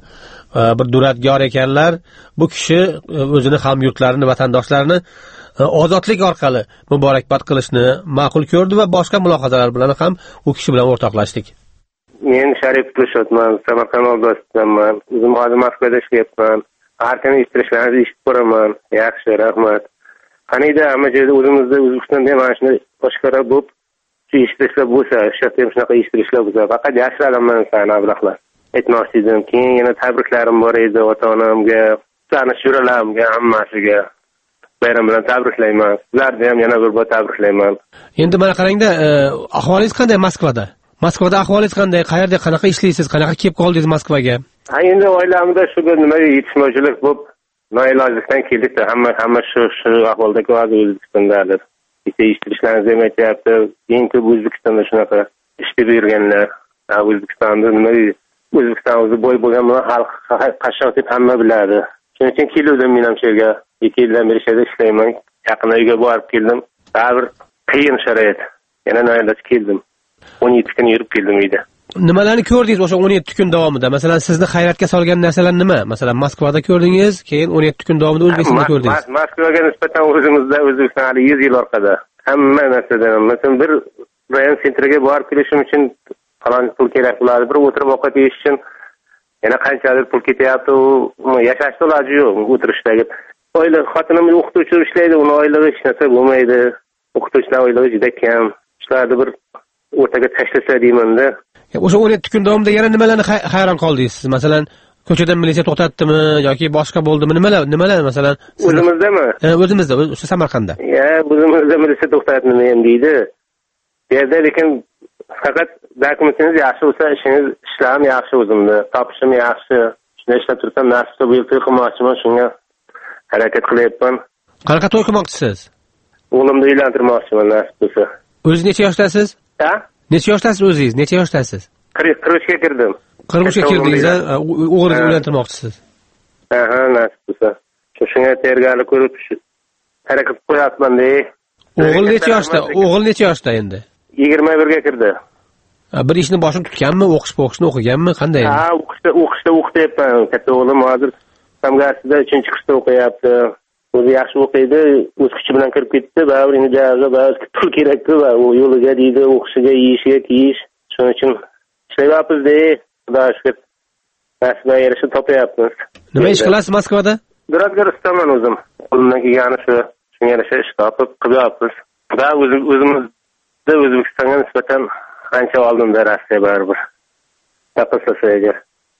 [SPEAKER 1] e, bir duradgor ekanlar. Bu kishi o'zini hamyurtlarini, vatandoshlarini ozodlik orqali muborakbod qilishni ma'qul ko'rdi va boshqa mulohazalar bilan ham u kishi bilan o'rtoqlashdik.
[SPEAKER 11] Men Sharif Qulishotman, Samarqand oblastdanman. O'zim hozir Moskvada ishlayapman. Har kuni ishtirishlarni eshitib ko'raman. Yaxshi, rahmat. Qaniydi hamma joyda o'zimizda O'zbekistonda ham mana shunday oshkora bo'lib, shu ishtirishlar bo'lsa, shunaqa ham shunaqa ishtirishlar bo'lsa, faqat yaxshilarimdan sani ablahlar. Aytmoqchi edim. Keyin yana tabriklarim bor edi ota-onamga, tanish yuralarimga, hammasiga. Bayram bilan tabriklayman. Sizlarni ham yana bir bor tabriklayman.
[SPEAKER 1] Endi mana qarangda, ahvolingiz qanday Moskvada? Moskvada ahvolingiz qanday? Qayerda, qanaqa ishlaysiz? Qanaqa kelib qoldingiz Moskvaga?
[SPEAKER 11] Ha, endi oilamda shu bir nima yetishmovchilik bo'lib, noilojlikdan keldik. Hamma hamma shu shu ahvolda hozir O'zbekistondadir. Bitta ishtirishlarni ham aytyapti. Eng ko'p O'zbekistonda shunaqa ishtirib yurganlar. O'zbekistonda nima O'zbekiston o'zi bo'y bo'lgan bilan xalq qashshoq deb hamma biladi. Shuning uchun keldim men ham shu yerga. ikki yildan beri ishda ishlayman. Yaqinda uyga borib keldim. Baribir qiyin sharoit. Yana noiloj keldim. o'n yetti kun yurib keldim uyda.
[SPEAKER 1] Nimalarni ko'rdingiz o'sha o'n yetti kun davomida? Masalan, sizni hayratga solgan narsalar nima? Masalan, Moskvada ko'rdingiz, keyin o'n yetti kun davomida O'zbekistonda ko'rdingiz.
[SPEAKER 11] Moskvaga nisbatan o'zimizda O'zbekiston hali yuz yil orqada. Hamma narsadan, masalan, bir rayon sentriga borib kelishim uchun falon pul kerak bo'ladi. Bir o'tirib ovqat yeyish uchun yana qanchadir pul ketyapti. U yashashga iloji yo'q o'tirishdagi. Oila xotinim o'qituvchi ishlaydi, uni oilaga hech narsa bo'lmaydi. O'qituvchilar oilaga juda kam. Ishlarni bir o'rtaga tashlasa deyman-da.
[SPEAKER 1] O'sha o'n yetti kun davomida yana nimalarni hayron qoldingiz? Masalan, ko'chadan militsiya to'xtatdimi yoki boshqa bo'ldimi? Nimalar, nimalar masalan?
[SPEAKER 11] O'zimizdami?
[SPEAKER 1] Ha, o'zimizda, o'sha Samarqandda.
[SPEAKER 11] Ya, o'zimizda militsiya to'xtatmaydi ham deydi. Bu yerda lekin faqat dokumentingiz yaxshi bo'lsa, ishingiz, ishlarim yaxshi o'zimda, topishim yaxshi. Shunday ishlab tursam, nasib bu yil to'y qilmoqchiman, shunga harakat qilyapman.
[SPEAKER 1] Qanaqa to'y qilmoqchisiz?
[SPEAKER 11] O'g'limni uylantirmoqchiman, nasib bo'lsa.
[SPEAKER 1] O'zingiz necha yoshdasiz?
[SPEAKER 11] Ha?
[SPEAKER 1] Necha yoshdasiz o'zingiz? Necha yoshdasiz?
[SPEAKER 11] qirq uchga kirdim.
[SPEAKER 1] qirq uchga kirdingiz, o'g'lingizni uylantirmoqchisiz.
[SPEAKER 11] Ha, nasib bo'lsa. Shunga tayyorgarlik ko'rib harakat qo'yapman-da.
[SPEAKER 1] O'g'il necha yoshda? O'g'il necha yoshda endi?
[SPEAKER 11] yigirma birga kirdi.
[SPEAKER 1] Bir ishni boshini tutganmi, o'qish o'qishni o'qiganmi, qanday?
[SPEAKER 11] Ha, o'qishda, o'qishda o'qiyapman. Katta o'g'lim hozir Samgarsida uchinchi kursda o'qiyapti. O'zi yaxshi o'qiydi, o'z kuchi bilan kirib ketdi. Baribir endi jazo, baribir pul kerak-ku va u yo'liga deydi, o'qishiga, yeyishiga, kiyish. Shuning uchun ishlayapmiz-da. Xudo shukr. Nasibga yarasha topayapmiz.
[SPEAKER 1] Nima ish qilasiz Moskvada?
[SPEAKER 11] Duradgor ustaman o'zim. Qo'limdan kelgani shu. Shunga yarasha ish topib qilyapmiz. Va o'zimizda O'zbekistonga nisbatan ancha oldinda Rossiya baribir. Taqilsa agar.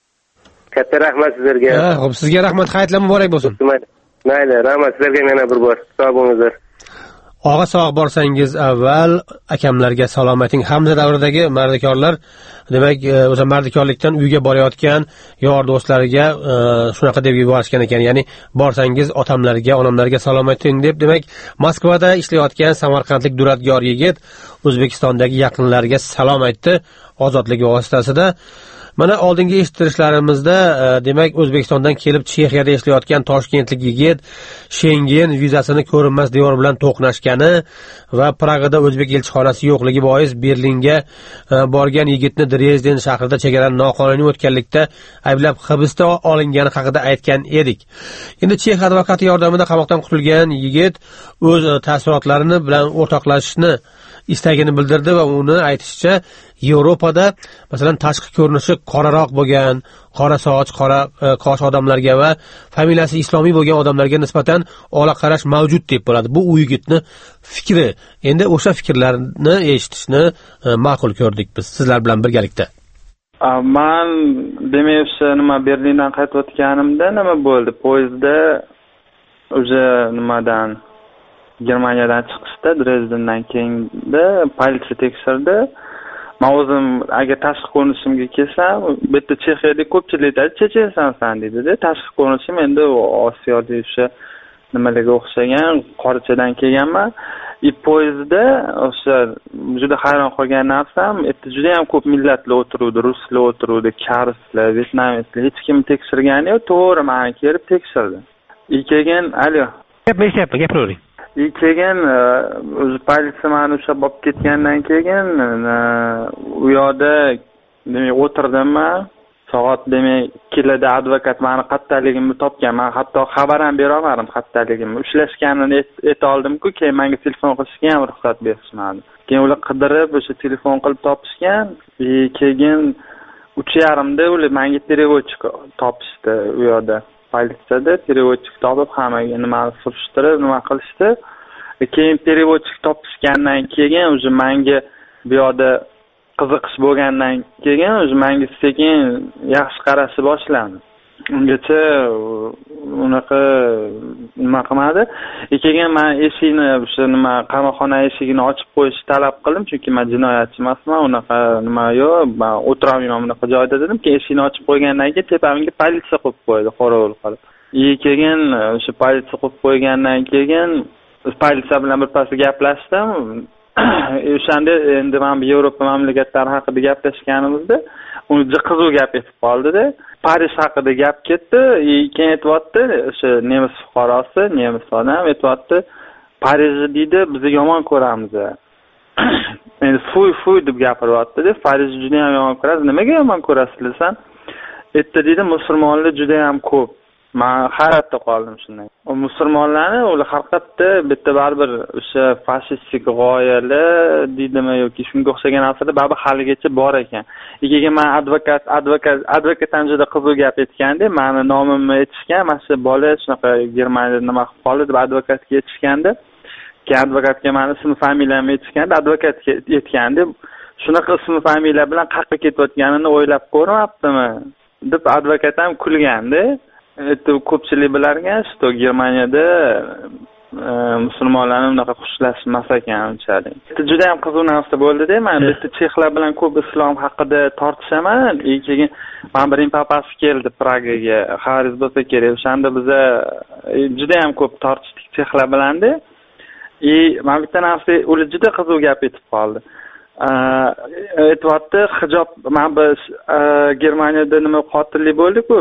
[SPEAKER 11] Katta rahmat sizlarga.
[SPEAKER 1] Ha, xo'p, sizga rahmat, xayrlar muborak bo'lsin.
[SPEAKER 11] Mayli, rahmat sizlarga yana bir bor. Sog' bo'linglar.
[SPEAKER 1] Og'a sog' borsangiz avval akamlarga salom ayting. Hamza davridagi mardikorlar, demak, o'sha mardikorlikdan uyga borayotgan yor do'stlariga shunaqa deb yuborishgan ekan. Ya'ni borsangiz otamlarga, onamlarga salom ayting deb, demak, Moskvada ishlayotgan samarqandlik duradgor yigit O'zbekistondagi yaqinlariga salom aytdi ozodlik vositasida. Mana oldingi eshittirishlarimizda demak O'zbekistondan kelib Chexiyada ishlayotgan toshkentlik yigit Schengen vizasini ko'rinmas devor bilan to'qnashgani va Pragada o'zbek elchixonasi yo'qligi bois Berlinga borgan yigitni Dresden shahrida chegarani noqonuniy o'tganlikda ayblab hibsga olingani haqida aytgan edik. Endi Chex advokati yordamida qamoqdan qutulgan yigit o'z taassurotlarini bilan o'rtoqlashishni istagini bildirdi va uni aytishicha Yevropada masalan tashqi ko'rinishi qoraroq bo'lgan, qora soch, qora qosh odamlarga va familiyasi islomiy bo'lgan odamlarga nisbatan ola qarash mavjud deb bo'ladi. Bu u yigitni fikri. Endi o'sha fikrlarni eshitishni ma'qul ko'rdik biz sizlar bilan birgalikda.
[SPEAKER 6] Men demak nima Berlindan qaytayotganimda nima bo'ldi? Poyezdda o'sha nimadan Germaniyadan chiqishda Dresdendan keyinda politsiya tekshirdi. Men o'zim agar tashqi ko'rinishimga kelsam, bu yerda Chexiyada ko'pchilik aytadi, chechensan deydi-da. Tashqi ko'rinishim endi Osiyoda o'sha nimalarga o'xshagan qorichadan kelganman. I poyezdda o'sha juda hayron qolgan narsam, yerda juda ham ko'p millatlar o'tiruvdi, ruslar o'tiruvdi, karslar, vyetnamliklar, hech kim tekshirgani yo'q, to'g'ri meni kelib tekshirdi. I keyin, alo.
[SPEAKER 1] Gaplashyapti, gapiravering.
[SPEAKER 6] I keyin o'zi politsiya meni o'sha olib ketgandan keyin u yoqda demak o'tirdim men. Soat demak ikkida advokat meni qattaligimni topgan. Men hatto xabar ham bera olmadim qattaligimni. Ushlashganini ayta oldim-ku, keyin menga telefon qilishga ham ruxsat berishmadi. Keyin ular qidirib o'sha telefon qilib topishgan. Keyin uch yarim da ular menga переводчик topishdi u yoqda. Politsiyada переводчик topib hammaga nimani surishtirib, nima qilishdi. Keyin переводчик topishgandan keyin o'zi menga bu yoqda qiziqish bo'lgandan keyin o'zi menga sekin yaxshi qarashni boshladi. Ungacha unaqa nima qilmadi. Keyin men eshikni o'sha nima qamoqxona eshigini ochib qo'yishni talab qildim, chunki men jinoyatchi emasman, unaqa nima yo'q, men o'tirolmayman bunaqa joyda dedim. Keyin eshikni ochib qo'ygandan keyin tepamga politsiya qo'yib qo'ydi, qorovul qilib. Keyin o'sha politsiya qo'yib qo'ygandan keyin politsiya bilan birpas gaplashdim. O'shanda endi men Yevropa mamlakatlari haqida gaplashganimizda uni qiziq gap etib qoldi-da. Parij haqida gap ketdi. Keyin aytibdi, o'sha nemis fuqarosi, nemis odam aytibdi, Parijni deydi, biz yomon ko'ramiz. Endi fuy fuy deb gapiryapti-da. Parijni juda ham yomon ko'rasiz. Nimaga yomon ko'rasiz desan? Aytdi deydi, musulmonlar juda ham ko'p. Men hayratda qoldim shundan. O musulmonlarni ular haqiqatda bitta baribir o'sha fashistik g'oyalar deydimi yoki shunga o'xshagan narsalar baribir haligacha bor ekan. Keyin men advokat, advokat, advokat juda qiziq gap aytganda, meni nomimni aytishgan, mana shu bola shunaqa Germaniyada nima qilib qoldi deb advokatga aytishganda, keyin advokatga meni ism familiyamni aytishganda, advokatga aytganda, shunaqa ism familiya bilan qayerga ketayotganini o'ylab ko'rmabdimi deb advokat ham kulganda. Endi ko'pchilik bilarkan, что Germaniyada musulmonlarni unaqa xushlashmas ekan unchalik. Juda ham qiziq narsa bo'ldi-da, men bitta chexlar bilan ko'p islom haqida tortishaman. Keyin men birin papasi keldi Pragaga, xaris bo'lsa kerak. O'shanda biz juda ham ko'p tortishdik chexlar bilan-da. E, men bitta narsa ular juda qiziq gap etib qoldi. Aytibdi, hijob, men biz Germaniyada nima qotillik bo'ldi-ku,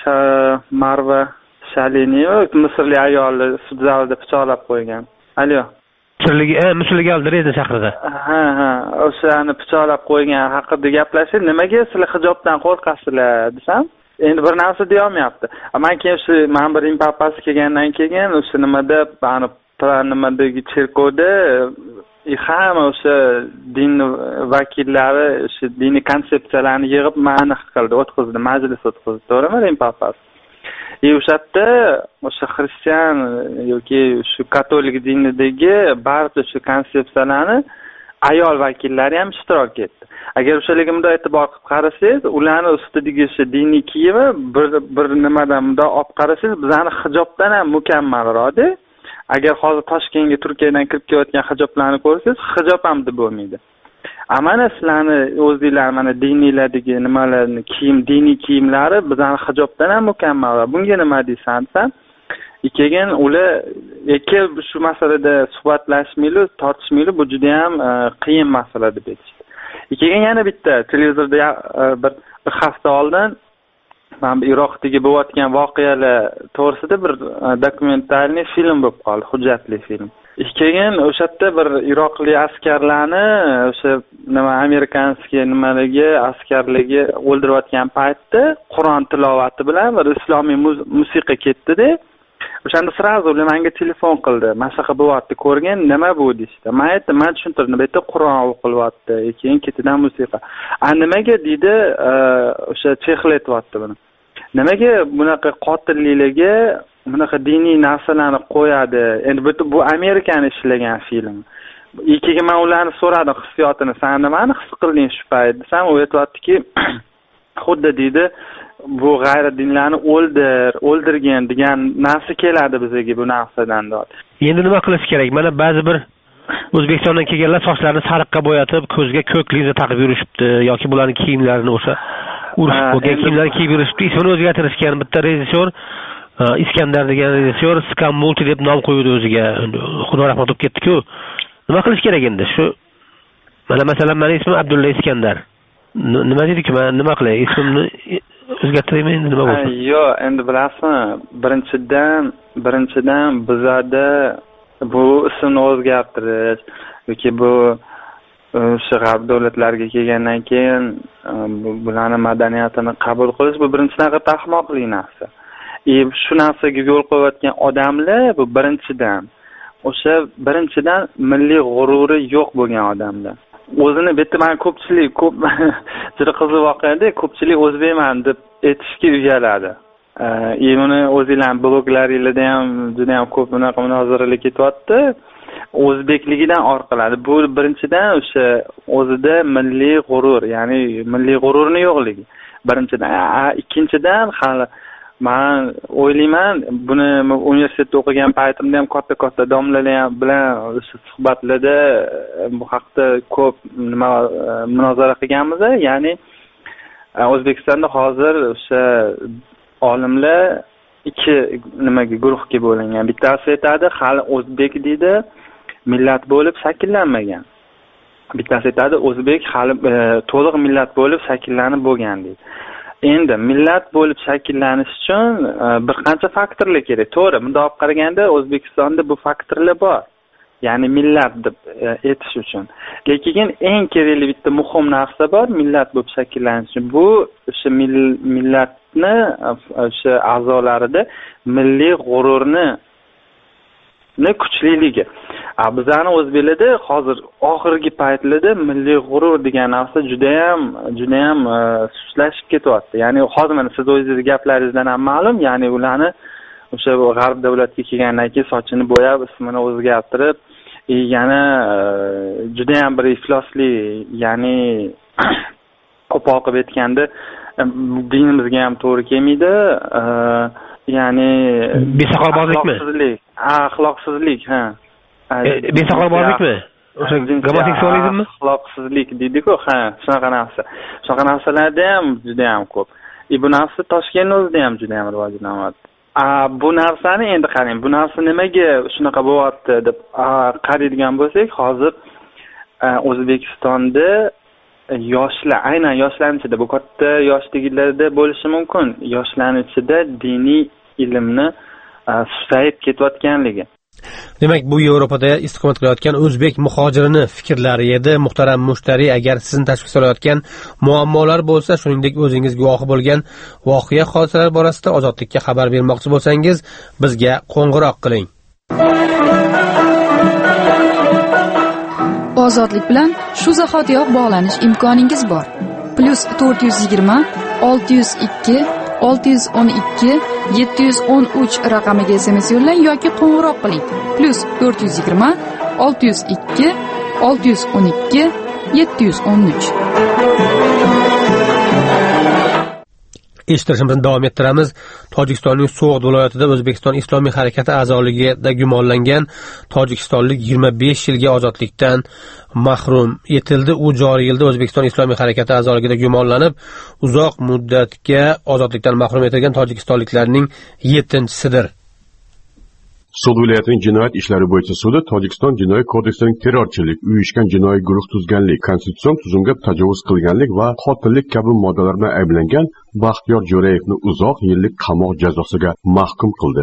[SPEAKER 6] Marva Shalini, Misrli ayolni sud zalida pichoqlab qo'ygan. Alo.
[SPEAKER 1] Misrlik, eh, Misrlik ayol Dresden shahrida.
[SPEAKER 6] Ha, ha, o'shani pichoqlab qo'ygan haqida gaplashib, nimaga sizlar hijobdan qo'rqasizlar desam, endi bir narsa deya olmayapti. Men keyin shu men bir papasi kelgandan keyin o'sha nimada, ani nimadagi cherkovda hamma o'sha din vakillari o'sha diniy konsepsiyalarni yig'ib ma'ni qildi, o'tkazdi, majlis o'tkazdi, to'g'rimi, Rim papasi? E o'sha yerda o'sha xristian yoki shu katolik dinidagi barcha shu konsepsiyalarni ayol vakillari ham ishtirok etdi. Agar o'shalarga bunday e'tibor qilib qarasangiz, ularni ustidagi shu diniy kiyimi bir bir nimadan bunday olib qarasangiz, bizani hijobdan ham mukammalroqda. Agar hozir Toshkentga Turkiyadan kirib kelayotgan hijoblarni ko'rsangiz, hijob ham deb bo'lmaydi. Amana sizlarni o'zingizlar mana diniylardagi nimalarni kiyim, diniy kiyimlari bizani hijobdan ham mukammal. Bunga nima deysan san? Keyin ular ikki shu masalada suhbatlashmayli, tortishmayli, bu juda ham qiyin masala deb aytishdi. Keyin yana bitta televizorda bir
[SPEAKER 12] bir hafta oldin men Iroqdagi bo'layotgan voqealar to'g'risida bir dokumentalniy film bo'lib qoldi, hujjatli film. Keyin o'sha yerda bir iroqlik askarlarni o'sha nima amerikanskiy nimaligi askarligi o'ldirayotgan paytda Qur'on tilovati bilan bir islomiy musiqa ketdi-da. O'shanda sразу menga telefon qildi. Mana shunaqa bo'lyapti, ko'rgan, nima bu deydi. Men aytdim, men tushuntirdim, bu yerda Qur'on o'qilyapti, keyin ketidan musiqa. A nimaga deydi, o'sha chexletyapti buni. Nimaga bunaqa qotilliklarga bunaqa diniy narsalarni qo'yadi? Endi bu bu Amerikani ishlagan film. Ikkiga men ularni so'radim hissiyotini, sen nimani his qilding shu payt? Desam, u aytayaptiki, xuddi deydi, bu g'ayridinlarni o'ldir, o'ldirgan degan narsa keladi bizga bu narsadan deb.
[SPEAKER 1] Endi nima qilish kerak? Mana ba'zi bir O'zbekistondan kelganlar sochlarini sariqqa bo'yatib, ko'zga ko'k linza taqib yurishibdi yoki bularning kiyimlarini o'sha urushib bo'lgan kiyimlarni kiyib yurishibdi. Ismini o'zgartirishgan bitta rejissyor Iskandar degan rejissyor Scam Multi deb nom qo'ydi o'ziga. Xudo rahmat olib ketdi-ku. Nima qilish kerak endi? Shu mana masalan meni ismim Abdulla Iskandar. Nima dedik, men nima qilay? Ismimni o'zgartiraymi endi nima bo'lsa?
[SPEAKER 12] Yo'q, endi bilasizmi, birinchidan, birinchidan bizada bu ismni o'zgartirish yoki bu o'sha g'arb davlatlariga kelgandan keyin bularning madaniyatini qabul qilish bu birinchidan g'ayat ahmoqlik narsa. E shu narsaga yo'l qo'yayotgan odamlar bu birinchidan o'sha birinchidan milliy g'ururi yo'q bo'lgan odamlar. O'zini bitta men ko'pchilik ko'p juda qiziq voqeada ko'pchilik o'zbekman deb aytishga uyaladi. E buni o'zingizlar bloglaringizda ham juda ham ko'p bunaqa munozaralar ketyapti. O'zbekligidan orqaladi. Bu birinchidan o'sha o'zida milliy g'urur, ya'ni milliy g'ururni yo'qligi. Birinchidan, ikkinchidan hali men o'ylayman, buni universitetda o'qigan paytimda ham katta-katta domlalar bilan suhbatlarda bu haqda ko'p nima munozara qilganmiz, ya'ni O'zbekistonda hozir o'sha olimlar ikki nimaga guruhga bo'lingan. Bittasi aytadi, hali o'zbek deydi, millat bo'lib shakllanmagan. Bittasi aytadi, o'zbek hali to'liq millat bo'lib shakllanib bo'lgan deydi. Endi millat bo'lib shakllanish uchun bir qancha faktorlar kerak. To'g'ri, bunday olib qaraganda O'zbekistonda bu faktorlar bor. Ya'ni millat deb aytish uchun. Lekin eng kerakli bitta muhim narsa bor millat bo'lib shakllanish uchun. Bu o'sha millatni o'sha a'zolarida milliy g'ururni ne kuchliligi. Bizani o'zbeklarda hozir oxirgi paytlarda milliy g'urur degan narsa juda ham juda ham sustlashib ketyapti. Ya'ni hozir mana siz o'zingiz gaplaringizdan ham ma'lum, ya'ni ularni o'sha g'arb davlatiga kelgandan keyin sochini bo'yab, ismini o'zgartirib, yana juda ham bir iflosli, ya'ni qo'pol qilib aytganda dinimizga ham to'g'ri kelmaydi. Ya'ni
[SPEAKER 1] besoqolbozlikmi?
[SPEAKER 12] Axloqsizlik, ha.
[SPEAKER 1] Besoqolbozlikmi? O'sha gomoseksualizmmi?
[SPEAKER 12] Axloqsizlik deydi-ku, ha, shunaqa narsa. Shunaqa narsalarda ham juda ham ko'p. E bu narsa Toshkentda o'zida ham juda ham rivojlanyapti. A bu narsani endi qarang, bu narsa nimaga shunaqa bo'lyapti deb qaraydigan bo'lsak, hozir O'zbekistonda yoshlar, aynan yoshlarning ichida, bu katta yoshdagilarda bo'lishi mumkin, yoshlarning ichida diniy ilmni susayib ketayotganligi.
[SPEAKER 1] Demak, bu Yevropada istiqomat qilayotgan o'zbek muhojirini fikrlari edi. Muhtaram mushtariy, agar sizni tashxis olayotgan muammolar bo'lsa, shuningdek o'zingiz guvohi bo'lgan voqea hodisalar borasida ozodlikka xabar bermoqchi bo'lsangiz, bizga qo'ng'iroq qiling.
[SPEAKER 2] Ozodlik bilan shu zahotiyoq bog'lanish imkoningiz bor. Plus to'rt yuz yigirma olti yuz ikki olti yuz o'n ikki yetti yuz o'n uch raqamiga S M S yo'llang yoki qo'ng'iroq qiling. Plus to'rt yuz yigirma olti yuz ikki olti yuz o'n ikki yetti yuz o'n uch.
[SPEAKER 1] Eshittirishimizni davom ettiramiz. Tojikistonning So'g'd viloyatida O'zbekiston Islomiy harakati a'zoligida gumonlangan tojikistonlik yigirma besh yilga ozodlikdan mahrum etildi. U joriy yilda O'zbekiston Islomiy harakati a'zoligida gumonlanib, uzoq muddatga ozodlikdan mahrum etilgan tojikistonliklarning yettinchisidir.
[SPEAKER 13] So'd viloyatining jinoyat ishlari bo'yicha sudi Tojikiston jinoyat kodeksining terrorchilik, uyushgan jinoiy guruh tuzganlik, konstitutsion tuzumga tajovuz qilganlik va qotillik kabi moddalar bilan ayblangan Baxtiyor Jo'rayevni uzoq yillik qamoq jazosiga mahkum qildi.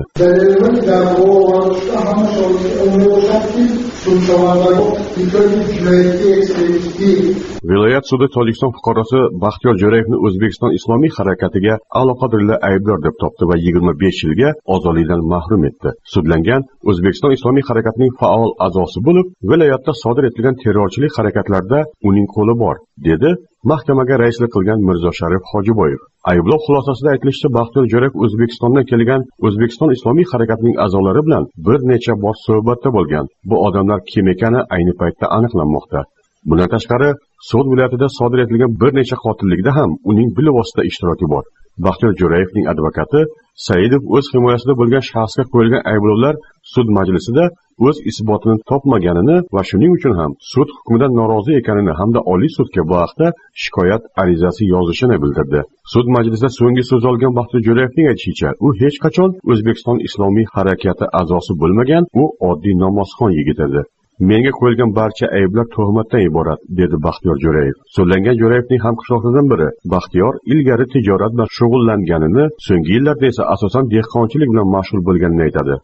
[SPEAKER 13] Viloyat sudi Tojikiston fuqarosi Baxtiyor Jo'rayevni O'zbekiston Islomiy harakatiga aloqadorlikda aybdor deb topdi va yigirma besh yilga ozodlikdan mahrum etdi. Sudlangan O'zbekiston Islomiy harakatining faol a'zosi bo'lib, viloyatda sodir etilgan terrorchilik harakatlarida uning qo'li bor, dedi mahkamaga raislik qilgan Mirzo Sharif Hojiboyev. Ayblov xulosasida aytilishicha, Baxtiyor Jo'rayev O'zbekistondan kelgan O'zbekiston Islomiy harakatining a'zolari bilan bir necha bor suhbatda bo'lgan. Bu odamlar kim ekani ayni paytda aniqlanmoqda. Bundan tashqari, So'd viloyatida sodir etilgan bir necha qotillikda ham uning bilvosita ishtiroki bor. Baxtiyor Jo'rayevning advokati Saidov o'z himoyasida bo'lgan shaxsga qo'yilgan ayblovlar sud majlisida o'z isbotini topmaganini va shuning uchun ham sud hukmidan norozi ekanini hamda Oliy sudga bu haqda shikoyat arizasi yozishini bildirdi. Sud majlisida so'nggi so'z olgan Baxtiyor Jo'rayevning aytishicha, u hech qachon O'zbekiston Islomiy harakati a'zosi bo'lmagan, u oddiy namozxon yigit edi. Menga qo'yilgan barcha ayblar tuhmatdan iborat, dedi Baxtiyor Jo'rayev. Sudlangan Jo'rayevning hamqishloqlaridan biri Baxtiyor ilgari tijorat bilan shug'ullanganini, so'nggi yillarda esa asosan dehqonchilik bilan mashg'ul bo'lganini aytadi.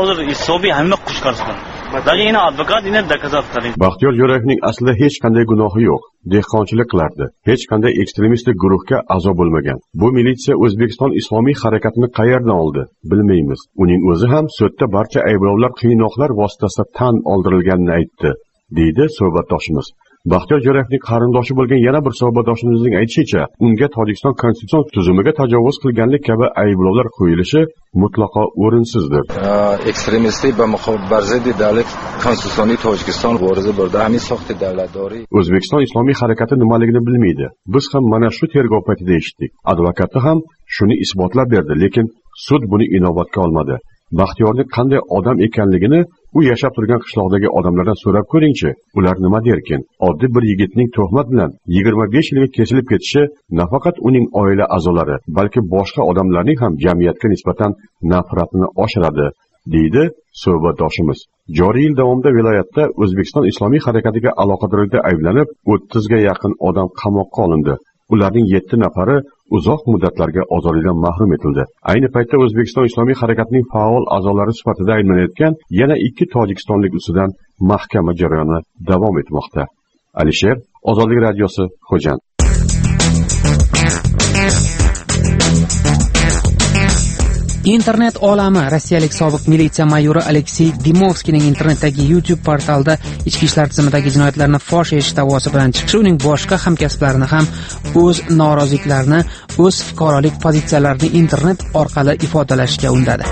[SPEAKER 13] Baxtiyor Jo'rayevning aslida hech qanday gunohi yo'q. Dehqonchilik qilardi. Hech qanday ekstremistik guruhga a'zo bo'lmagan. Bu militsiya O'zbekiston Islomiy harakatini qayerdan oldi, bilmaymiz. Uning o'zi ham sudda barcha ayblovlar qiynoqlar vositasida tan oldirilganini aytdi, deydi suhbatdoshimiz. Baxtiyor Jo'rayevning qarindoshi bo'lgan yana bir suhbatdoshimizning aytishicha, unga Tojikiston konstitutsion tuzumiga tajovuz qilganlik kabi ayblovlar qo'yilishi mutlaqo o'rinsizdir.
[SPEAKER 14] Ekstremistik va muxolifat davlat konstitutsioniy Tojikiston g'orizi bo'ldi. Hamma soxta davlatdoriy.
[SPEAKER 13] O'zbekiston Islomiy harakati nimaligini bilmaydi. Biz ham mana shu tergov paytida eshitdik. Advokati ham shuni isbotlab berdi, lekin sud buni inobatga olmadi. Baxtiyorning qanday odam ekanligini u yashab turgan qishloqdagi odamlardan so'rab ko'ringchi. Ular nima derkin? Oddiy bir yigitning tuhmat bilan yigirma besh yilga kesilib ketishi nafaqat uning oila a'zolari, balki boshqa odamlarning ham jamiyatga nisbatan nafratini oshiradi, deydi suhbatdoshimiz. Joriy yil davomida viloyatda O'zbekiston Islomiy harakatiga aloqadorlikda ayblanib, o'ttizga yaqin odam qamoqqa olindi. Ularning yetti nafari uzoq muddatlarga ozodlikdan mahrum etildi. Ayni paytda O'zbekiston Islomiy harakatining faol a'zolari sifatida ayblanayotgan yana ikki tojikistonlik ustidan mahkama jarayoni davom etmoqda. Alisher, Ozodlik radiosi, Xo'jand.
[SPEAKER 7] Internet olami rossiyalik sobiq militsiya mayori Aleksey Dimovskiyning internetdagi YouTube portalida ichki ishlar tizimidagi jinoyatlarni fosh etish da'vosi bilan chiqishi uning boshqa hamkasblarini ham o'z noroziliklarini, o'z fuqarolik pozitsiyalarini internet orqali ifodalashga undadi.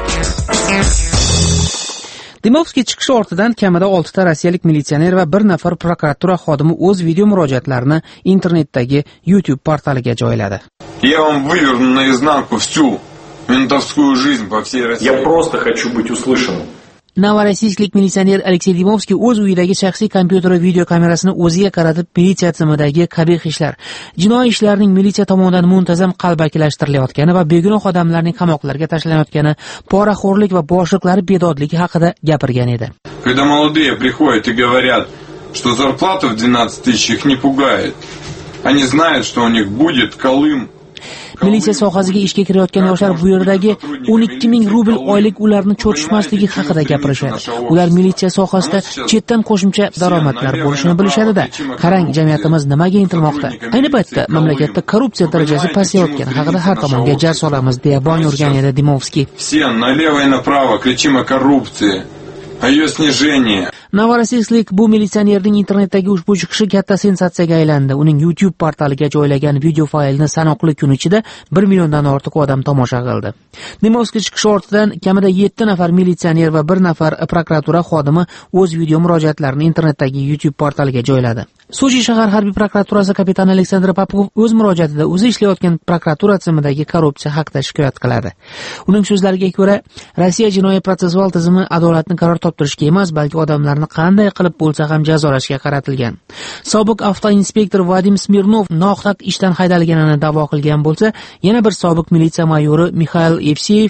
[SPEAKER 7] Dimovskiy chiqishi ortidan kamida oltita rossiyalik militsioner va bir nafar prokuratura xodimi o'z video murojaatlarini internetdagi YouTube portaliga joyladi.
[SPEAKER 15] Я вам выверну наизнанку всю ментовскую жизнь по всей России. Я просто хочу быть услышанным.
[SPEAKER 7] Novorossiysklik militsioner Aleksey Dimovskiy o'z uyidagi shaxsiy kompyuter va video kamerasini o'ziga qaratib, militsiya tizimidagi qabih ishlar, jinoiy ishlarning militsiya tomonidan muntazam qalbakilashtirilayotgani va begunoh odamlarning qamoqlarga tashlanayotgani, poraxo'rlik va boshliqlari bedodligi haqida gapirgan edi.
[SPEAKER 15] Когда молодые приходят и говорят, что зарплата в двенадцать тысяч их не пугает. Они знают, что у них будет Колым.
[SPEAKER 7] Militsiya sohasiga ishga kirayotgan yoshlar bu yerdagi o'n ikki ming rubl oylik ularni cho'chishmasligi haqida gapirishadi. Ular militsiya sohasida chetdan qo'shimcha daromadlar bo'lishini bilishadi-da. Qarang, jamiyatimiz nimaga intilmoqda? Ayni paytda mamlakatda korrupsiya darajasi pasayotgani haqida har tomonga jar solamiz, deya bong urgan edi Dimovskiy.
[SPEAKER 15] Все налево и направо кричим о коррупции, о ее снижении.
[SPEAKER 7] Novorossiysklik bu militsionerning internetdagi ushbu chiqishi katta sensatsiyaga aylandi. Uning YouTube portaliga joylagan video faylini sanoqli kun ichida bir milliondan ortiq odam tomosha qildi. Dimovskiy chiqishi ortidan kamida yetti nafar militsioner va bir nafar prokuratura xodimi o'z video murojaatlarini internetdagi YouTube portaliga joyladi. Sochi shahar harbiy prokuraturasi kapitani Aleksandr Popov o'z murojaatida o'zi ishlayotgan prokuratura tizimidagi korrupsiya haqida shikoyat qiladi. Uning so'zlariga ko'ra, Rossiya jinoiy protsessual tizimi adolatni qaror toptirishga emas, balki odamlarni qanday qilib bo'lsa ham jazolashga qaratilgan. Sobiq avtoinspektor Vadim Smirnov nohaq ishdan haydalganini da'vo qilgan bo'lsa, yana bir sobiq militsiya mayori Mikhail Evseyev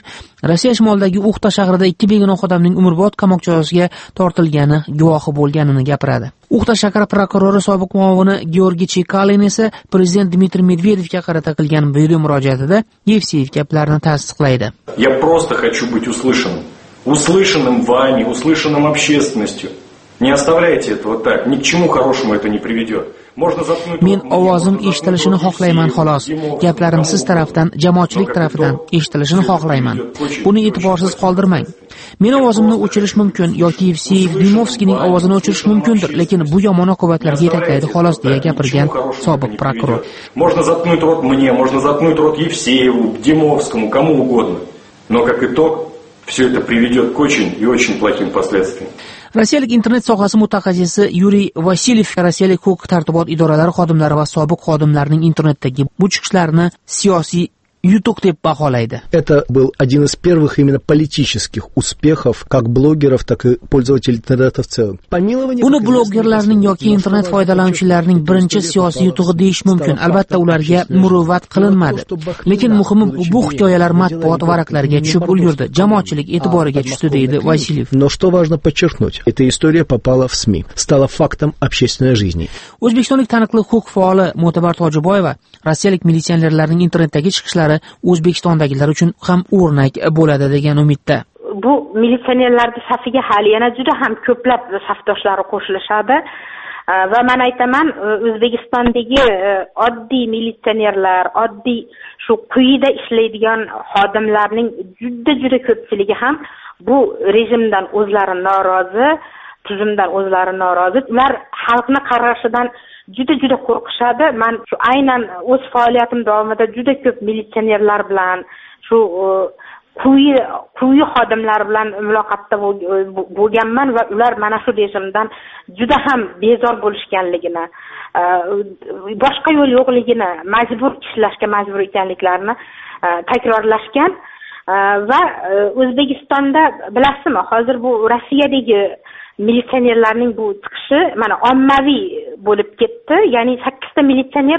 [SPEAKER 7] Rossiya shimolidagi Uxta shahrida ikki begunoh odamning umrbod qamoq jazosiga tortilgani guvohi bo'lganini gapiradi. Uxta shahar prokurori sobiq muavini Georgiy Chekalin esa prezident Dmitriy Medvedevga qarata qilgan video murojaatida Yevseyev gaplarini tasdiqlaydi.
[SPEAKER 16] Я просто хочу быть услышанным. Услышанным вами, услышанным общественностью. Не оставляйте этого так, ни к чему хорошему это не приведет.
[SPEAKER 7] Men ovozim eshitilishini xohlayman xolos. Gaplarim siz tarafdan, jamoatchilik tarafidan eshitilishini xohlayman. Buni e'tiborsiz qoldirmang. Men ovozimni o'chirish mumkin yoki Yevseyev Dimovskiyning ovozini o'chirish mumkindir, lekin bu yomon oqibatlarga yetaklaydi xolos deya gapirgan sobiq prokuror.
[SPEAKER 16] Можно заткнуть рот мне, можно заткнуть рот Евсееву, Димовскому, кому угодно. Но как итог, все это приведет к очень и очень плохим последствиям.
[SPEAKER 7] Rossiyalik internet sohasi mutaxassisi Yuriy Vasilyev Rossiyalik huquq tartibot idoralari xodimlari va sobiq xodimlarning internetdagi bu chiqishlarini siyosiy yutuq deb baholaydi.
[SPEAKER 17] Это был один из первых именно политических успехов как блогеров, так и пользователей интернета в целом.
[SPEAKER 7] Buni blogerlarning yoki internet foydalanuvchilarining birinchi siyosiy yutug'i deyish mumkin. Albatta ularga muruvvat qilinmadi. Lekin muhimi bu hikoyalar matbuot varaqlariga tushib ulgurdi. Jamoatchilik e'tiboriga tushdi deydi Vasilyev.
[SPEAKER 17] Но что важно подчеркнуть, эта история попала в СМИ, стала фактом общественной жизни.
[SPEAKER 7] O'zbekistonlik taniqli huquq faoli Mo'tabar Tojiboyeva rossiyalik militsionerlarning internetdagi chiqishlari O'zbekistondagilar uchun ham o'rnak bo'ladi degan umidda.
[SPEAKER 8] Bu militsionerlarning safiga hali yana juda ham ko'plab safdoshlari qo'shilishadi. Va men aytaman, O'zbekistondagi oddiy militsionerlar, oddiy shu quyida ishlaydigan xodimlarning juda-juda ko'pchiligi ham bu rejimdan o'zlari norozi, tuzumdan o'zlari norozi. Ular xalqni qarashidan juda-juda qo'rqishadi. Men shu aynan o'z faoliyatim davomida juda ko'p militsionerlar bilan, shu quyi quyi xodimlar bilan muloqotda bo'lganman va ular mana shu rejimdan juda ham bezor bo'lishganligini, boshqa yo'l yo'qligini, majbur ishlashga majbur ekanliklarini takrorlashgan. Va O'zbekistonda bilasizmi, hozir bu Rossiyadagi militsionerlarning bu chiqishi mana ommaviy bo'lib ketdi. Ya'ni sakkizta militsioner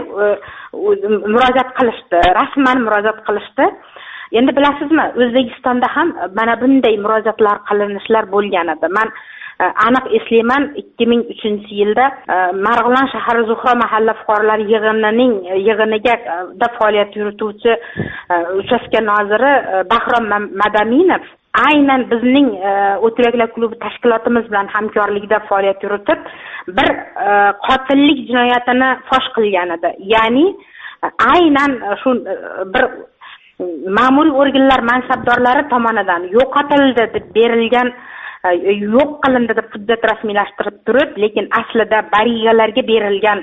[SPEAKER 8] murojaat qilishdi, rasman murojaat qilishdi. Endi bilasizmi, O'zbekistonda ham mana bunday murojaatlar qilinishlar bo'lgan edi. Men aniq eslayman, ikki ming uchinchi yilda Marg'ilon shahar Zuhro mahalla fuqarolar yig'inining yig'iniga da faoliyat yurituvchi uchastka noziri Bahrom Madaminov aynan bizning O'traklar klubi tashkilotimiz bilan hamkorlikda faoliyat yuritib, bir qotillik jinoyatini fosh qilgan edi. Ya'ni aynan shu bir ma'muriy organlar mansabdorlari tomonidan yo'qotildi deb berilgan, yo'q qilindi deb hujjat rasmiylashtirib turib, lekin aslida barigalarga berilgan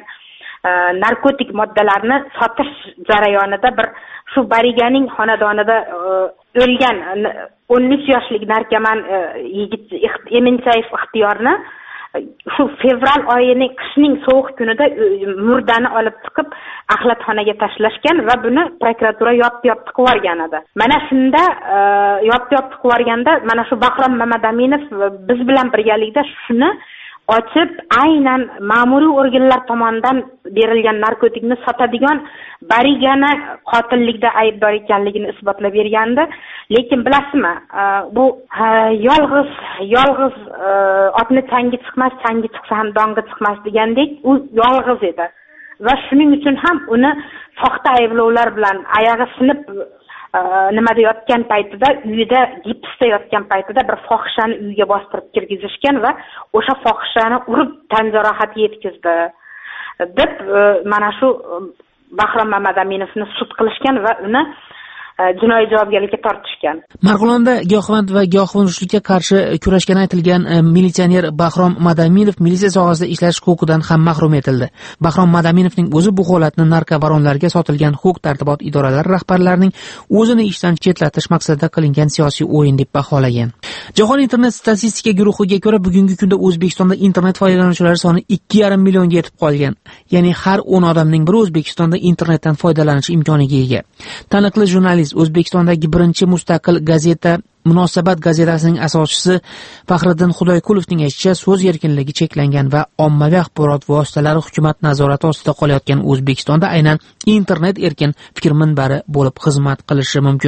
[SPEAKER 8] narkotik moddalarni sotish jarayonida bir shu bariganing xonadonida o'lgan o'n uch yoshlik narkoman yigit Eminchayev Ixtiyorni shu fevral oyining qishning sovuq kunida murdani olib chiqib axlatxonaga tashlashgan va buni prokuratura yopib-yopib qilib yuborgan edi. Mana shunda yopib-yopib qilib yuborganda mana shu Bahrom Mamaminov biz bilan birgalikda shuni ochib, aynan ma'muriy organlar tomonidan berilgan narkotikni sotadigan barigani qotillikda aybdor ekanligini isbotlab bergandi. Lekin bilasizmi, bu yolg'iz yolg'iz otni changi chiqmas, changi chiqsa ham dongi chiqmas degandek, u yolg'iz edi. Va shuning uchun ham uni soxta ayblovlar bilan oyog'i sinib nimada yotgan paytida, uyida gipsda yotgan paytida bir fohishani uyiga bostirib kirgizishgan va o'sha fohishani urib tan jarohati yetkazdi deb mana shu Bahrom Mamadaminowni sud qilishgan va uni jinoiy javobgarlikka tortishgan.
[SPEAKER 7] Marg'ilonda giyohvand va giyohvandlikka qarshi kurashgani aytilgan militsioner Bahrom Madaminov militsiya sohasida ishlash huquqidan ham mahrum etildi. Bahrom Madaminovning o'zi bu holatni narkobaronlarga sotilgan huquq tartibot idoralari rahbarlarining o'zini ishdan chetlatish maqsadida qilingan siyosiy o'yin deb baholagan. Jahon internet statistika guruhiga ko'ra bugungi kunda O'zbekistonda internet foydalanuvchilari soni ikki yarim millionga yetib qolgan. Ya'ni har o'n odamning biri O'zbekistonda internetdan foydalanish imkoniga ega. Taniqli jurnalist, O'zbekistondagi birinchi mustaqil gazeta Munosabat gazetasining asoschisi Faxriddin Xudoyqulovning aytishicha, so'z erkinligi cheklangan va ommaviy axborot vositalari hukumat nazorati ostida qolayotgan O'zbekistonda aynan internet erkin fikr minbari bo'lib xizmat qilishi mumkin.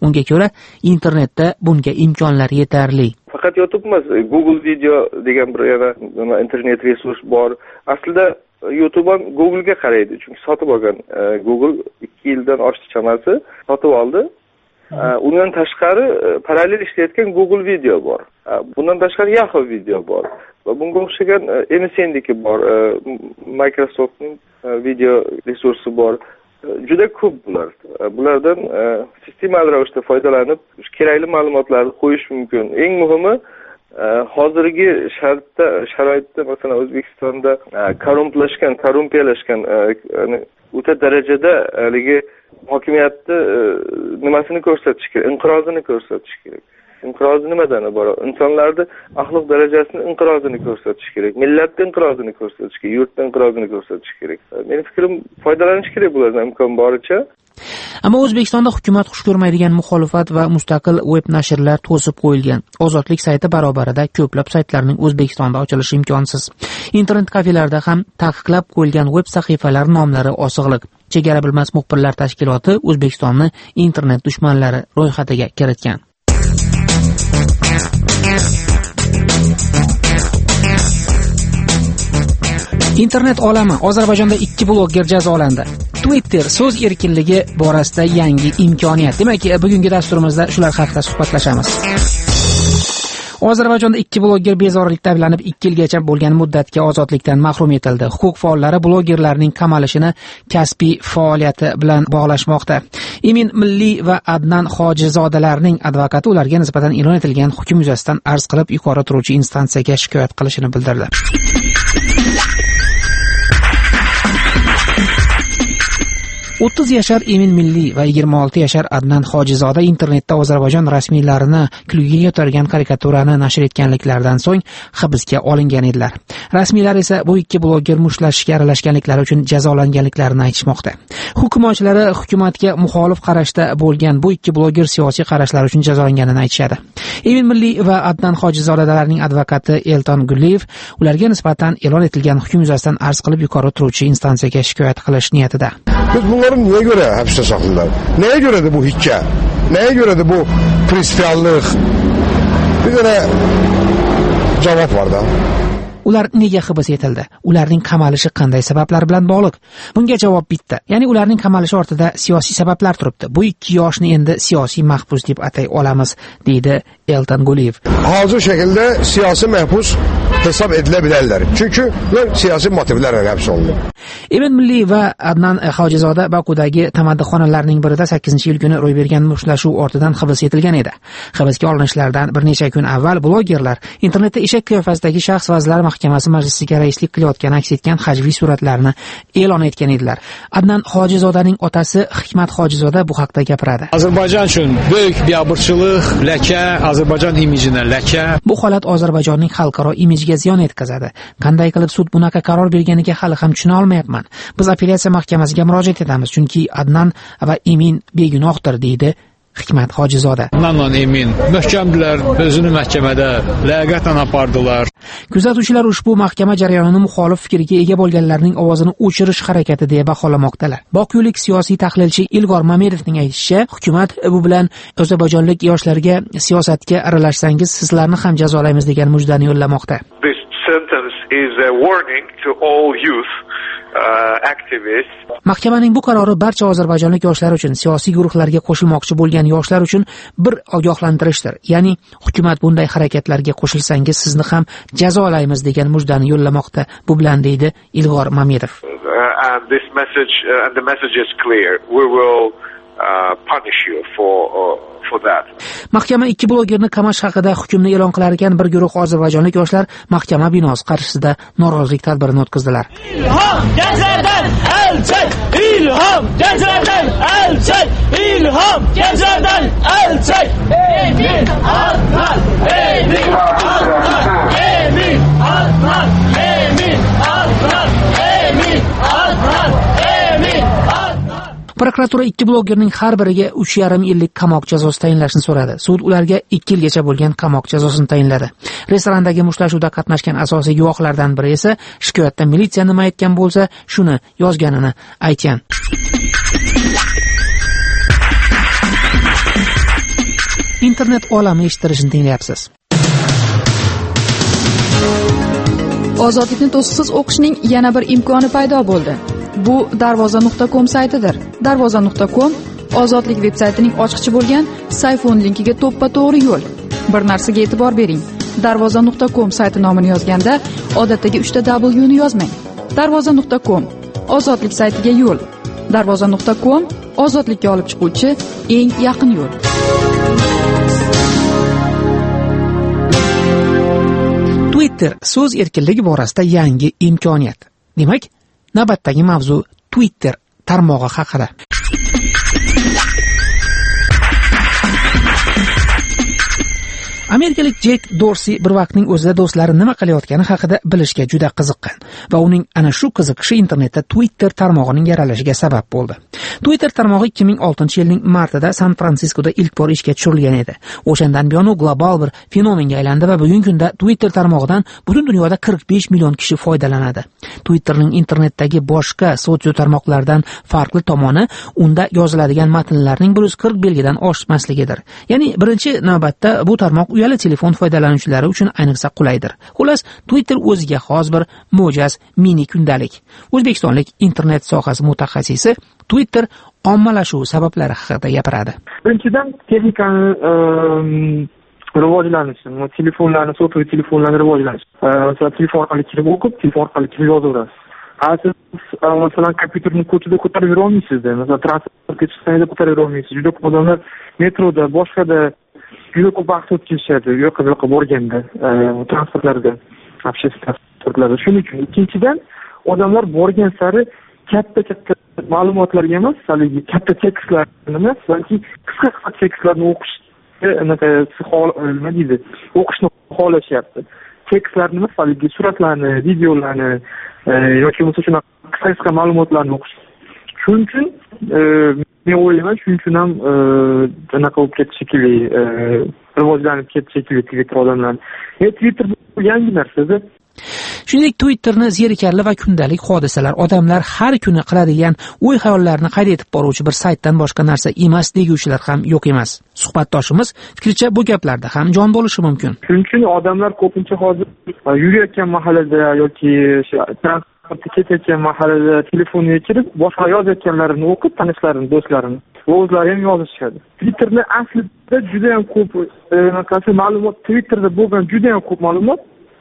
[SPEAKER 7] Unga ko'ra, internetda bunga imkonlar yetarli.
[SPEAKER 18] Faqat YouTube emas, Google Video degan bir yana internet resurs bor. Aslida YouTube ham Google'ga qaraydi, chunki sotib olgan. Google ikki yildan oshdi chamasi, sotib oldi. Undan tashqari parallel ishlayotgan Google Video bor. Bundan tashqari Yahoo Video bor. Va bunga o'xshagan M S N diki bor, Microsoftning video resursi bor. Juda ko'p bular. Bulardan sistemal ravishda foydalanib, kerakli ma'lumotlarni qo'yish mumkin. Eng muhimi, hozirgi shartda, sharoitda masalan O'zbekistonda korrumplashgan, korrumpiyalashgan o'ta darajada haligi hokimiyatni nimasini ko'rsatish kerak, inqirozini ko'rsatish kerak. Inqirozi nimadan iborat? Insonlarni axloq darajasini inqirozini ko'rsatish kerak, millatning inqirozini ko'rsatish kerak, yurtning inqirozini ko'rsatish kerak. Mening fikrim, foydalanish kerak bulardan imkon boricha.
[SPEAKER 7] Ammo O'zbekistonda hukumat xush ko'rmaydigan muxolifat va mustaqil web nashrlar to'sib qo'yilgan. Ozodlik sayti barobarida ko'plab saytlarning O'zbekistonda ochilishi imkonsiz. Internet kafelarda ham taqiqlab qo'yilgan web sahifalar nomlari osig'liq. Chegara bilmas muxbirlar tashkiloti O'zbekistonni internet dushmanlari ro'yxatiga kiritgan. Internet olami Ozarbayjonda ikki bloger jazolandi. Twitter so'z erkinligi borasida yangi imkoniyat. Demak, bugungi dasturimizda shular haqida suhbatlashamiz. Ozarbayjonda ikki bloger bezorilikda ayblanib ikki yilgacha bo'lgan muddatga ozodlikdan mahrum etildi. Huquq faollari blogerlarning qamalishini kasbiy faoliyati bilan bog'lashmoqda. Emin Milliy va Adnan Hojizodalarning advokati ularga nisbatan e'lon etilgan hukm yuzasidan arz qilib, yuqori turuvchi instansiyaga shikoyat qilishini bildirdi. o'ttiz yashar Emin Milliy va yigirma olti yashar Adnan Hojizoda internetda Ozarbayjon rasmiylarini kulgiga yo'targan karikaturani nashr etganliklaridan so'ng hibsga olingan edilar. Rasmiylar esa bu ikki bloger mushtlashishga aralashganliklari uchun jazolanganliklarini aytishmoqda. Hukumatchilari hukumatga muxolif qarashda bo'lgan bu ikki bloger siyosiy qarashlari uchun jazolanganini aytishadi. Emin Milliy va Adnan Hojizodalarning advokati Elton Guliyev ularga nisbatan e'lon etilgan hukm yuzasidan arz qilib, yuqori turuvchi instansiyaga shikoyat qilish niyatida.
[SPEAKER 19] Biz bunların niye göre hapiste sakladılar? Neye göre de bu hikye? Neye göre de bu prinsipallık? Bir tane cevap var da.
[SPEAKER 7] Ular nega hibs etildi? Ularning qamalishi qanday sabablar bilan bog'liq? Bunga javob bitta. Ya'ni ularning qamalishi ortida siyosiy sabablar turibdi. Bu ikki yoshni endi siyosiy mahbus deb atay olamiz, deydi Elton Guliyev.
[SPEAKER 19] Hazır şekilde siyasi mahbus hesap edilebilirler. Çünkü siyasi motivlerle hapis olundu.
[SPEAKER 7] Emin Milliy va Adnan Hojizoda Bokudagi tamaddixonalarning birida sakkizinchi iyul kuni ro'y bergan mushtlashuv ortidan hibs etilgan edi. Hibsga olinishlaridan bir necha kun avval blogerlar internetda eshak qiyofasidagi shaxs vazirlar mahkamasi majlisiga raislik qilayotgan aks etgan hajviy suratlarni e'lon etgan edilar. Adnan Hojizodaning otasi Hikmat Hojizoda bu haqda gapiradi.
[SPEAKER 20] Ozarbayjon uchun buyuk biabırçılıq, laka, Ozarbayjon imijini laka.
[SPEAKER 7] Bu holat Ozarbayjonning xalqaro imijiga ziyon yetkazadi. Qanday qilib sud bunaqa qaror berganiga hali ham tushuna olmayapman. Biz apellyatsiya mahkamasiga murojaat etamiz, chunki Adnan va Emin begunohdir, deydi Hikmat Hojizoda.
[SPEAKER 20] Adnan Emin möhkamdilar, özünü mahkamada laqatan apardılar.
[SPEAKER 7] Kuzatuvchilar ushbu mahkama jarayonini muxolif fikrga ega bo'lganlarning ovozini o'chirish harakati deya baholamoqdalar. Boqiylik siyosiy tahlilchi Ilgor Mamedovning aytishicha, hukumat bu bilan ozarbayjonlik yoshlarga siyosatga aralashsangiz sizlarni ham jazolaymiz degan mujdani yo'llamoqda.
[SPEAKER 21] This sentence is a warning to all youth activists.
[SPEAKER 7] Mahkamaning bu qarori barcha ozarbayjonlik yoshlar uchun, siyosiy guruhlarga qo'shilmoqchi bo'lgan yoshlar uchun bir ogohlantirishdir. Ya'ni hukumat bunday harakatlarga qo'shilsangiz sizni ham jazolaymiz degan mujdani yo'llamoqda. Bu bilan deydi Ilgor Mamedov.
[SPEAKER 21] And this message uh, and the message is clear. We will uh, punish you for uh, for that.
[SPEAKER 7] Mahkama ikki blogerni qamash haqida hukmni e'lon qilar ekan, bir guruh ozarbayjonlik yoshlar mahkama binosi qarshisida norozilik tadbirini o'tkazdilar.
[SPEAKER 22] İlham gençlerden el çek, ilham gençlerden el çek, ilham gençlerden el çek. Emin Adnan, Emin Adnan, Emin Adnan, Emin Adnan, Emin Adnan, Emin Adnan.
[SPEAKER 7] Prokuratura ikki blogerning har biriga uch yarim yillik qamoq jazosi tayinlashni so'radi. Sud ularga ikki yilgacha bo'lgan qamoq jazosini tayinladi. Restorandagi mushtlashuvda qatnashgan asosiy guvohlardan biri esa shikoyatda militsiya nima aytgan bo'lsa, shuni yozganini aytgan. internet olami eshittirishini tinglayapsiz.
[SPEAKER 2] Ozodlikni to'siqsiz o'qishning yana bir imkoni paydo bo'ldi. Bu darvoza nuqta com saytidir. darvoza nuqta com Ozodlik veb-saytining ochqichi bo'lgan Sayfon linkiga to'ppa-to'g'ri yo'l. Bir narsaga e'tibor bering. darvoza nuqta com sayti nomini yozganda odatdagi uchta W ni yozmang. darvoza nuqta com Ozodlik saytiga yo'l. darvoza nuqta com ozodlikka olib chiquvchi eng yaqin yo'l.
[SPEAKER 7] Twitter so'z erkinligi borasida yangi imkoniyat. Demak, navbatdagi mavzu Twitter tarmog'i haqida. Amerikalik Jek Dorsey bir vaqtning o'zida do'stlari nima qilayotgani haqida bilishga juda qiziqqan va uning ana shu qiziqishi internetda Twitter tarmog'ining yaralashiga sabab bo'ldi. Twitter tarmog'i ikki ming oltinchi yilning martida San-Fransiskoda ilk bor ishga tushirilgan edi. O'shandan buyon u global bir fenomenga aylandi va bugungi kunda Twitter tarmog'idan butun dunyoda qirq besh million kishi foydalanadi. Twitterning internetdagi boshqa sotsial tarmoqlardan farqli tomoni unda yoziladigan matnlarning bir yuz qirq belgidan oshmasligidir. Ya'ni birinchi navbatda bu tarmoq uyali telefon foydalanuvchilari uchun ayniqsa qulaydir. Xullas, Twitter o'ziga xos bir mo'jaz mini kundalik. O'zbekistonlik internet sohasi mutaxassisi Twitter ommalashuvi sabablari haqida gapiradi.
[SPEAKER 3] Birinchidan, texnikani rivojlanishi, telefonlarni, sotuvchi telefonlarni rivojlanishi. Masalan, telefon orqali kirib o'qib, telefon orqali kirib yozaverasiz. Siz masalan kompyuterni ko'chada ko'tarib yura olmaysiz-da. Masalan, transportga chiqsangiz ko'tarib yura olmaysiz. Juda ko'p odamlar metroda, boshqada juda ko'p vaqt o'tkazishadi, u yoqqa bu yoqqa borganda, transportlarda, общественный transportlarda. Shuning uchun ikkinchidan, odamlar borgan sari katta-katta ma'lumotlarga emas, haligi katta tekstlar emas, balki qisqa-qisqa tekstlarni o'qishga anaqa nima deydi, o'qishni xohlashyapti. Tekstlarni emas, haligi suratlarni, videolarni yoki bo'lmasa shunaqa qisqa-qisqa ma'lumotlarni o'qish. Shuning uchun men o'ylayman, shuning uchun ham anaqa bo'lib ketdi shekilli, rivojlanib ketdi shekilli Twitter odamlar. E Twitter bu yangi narsa-da.
[SPEAKER 7] Shuningdek, Twitterni zerikarli va kundalik hodisalar, odamlar har kuni qiladigan o'y-xayollarni qayd etib boruvchi bir saytdan boshqa narsa emas deguvchilar ham yo'q emas. Suhbatdoshimiz fikricha bu gaplarda ham jon bo'lishi mumkin.
[SPEAKER 3] Shuning uchun odamlar ko'pincha hozir yurayotgan mahallada yoki transportda ketayotgan mahallada telefoniga kirib, boshqa yozayotganlarini o'qib, tanishlarini, do'stlarini va o'zlari ham yozishadi. Twitterda aslida juda ham ko'p anaqasi ma'lumot, Twitterda bo'lgan juda ham ko'p ma'lumot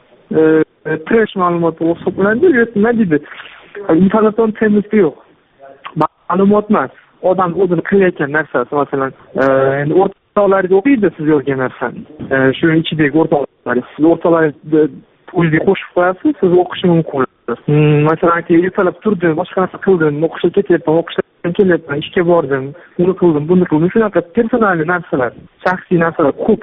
[SPEAKER 3] trash ma'lumot hisoblanadi. Nima deydi? Informatsiyon temizligi yo'q. Ma'lumot emas. Odam o'zini qilayotgan narsasi, masalan, endi o'rtoqlarga o'qiydi siz yozgan narsani. Shu ichidagi o'rtoqlar, siz o'rtoqlarga o'zingizga qo'shib qo'yasiz, siz o'qishi mumkin. Masalan, ertalab turdim, boshqa narsa qildim, o'qishga ketyapman, o'qishdan kelyapman, ishga bordim, uni qildim, buni qildim. Shunaqa personal narsalar, shaxsiy narsalar ko'p.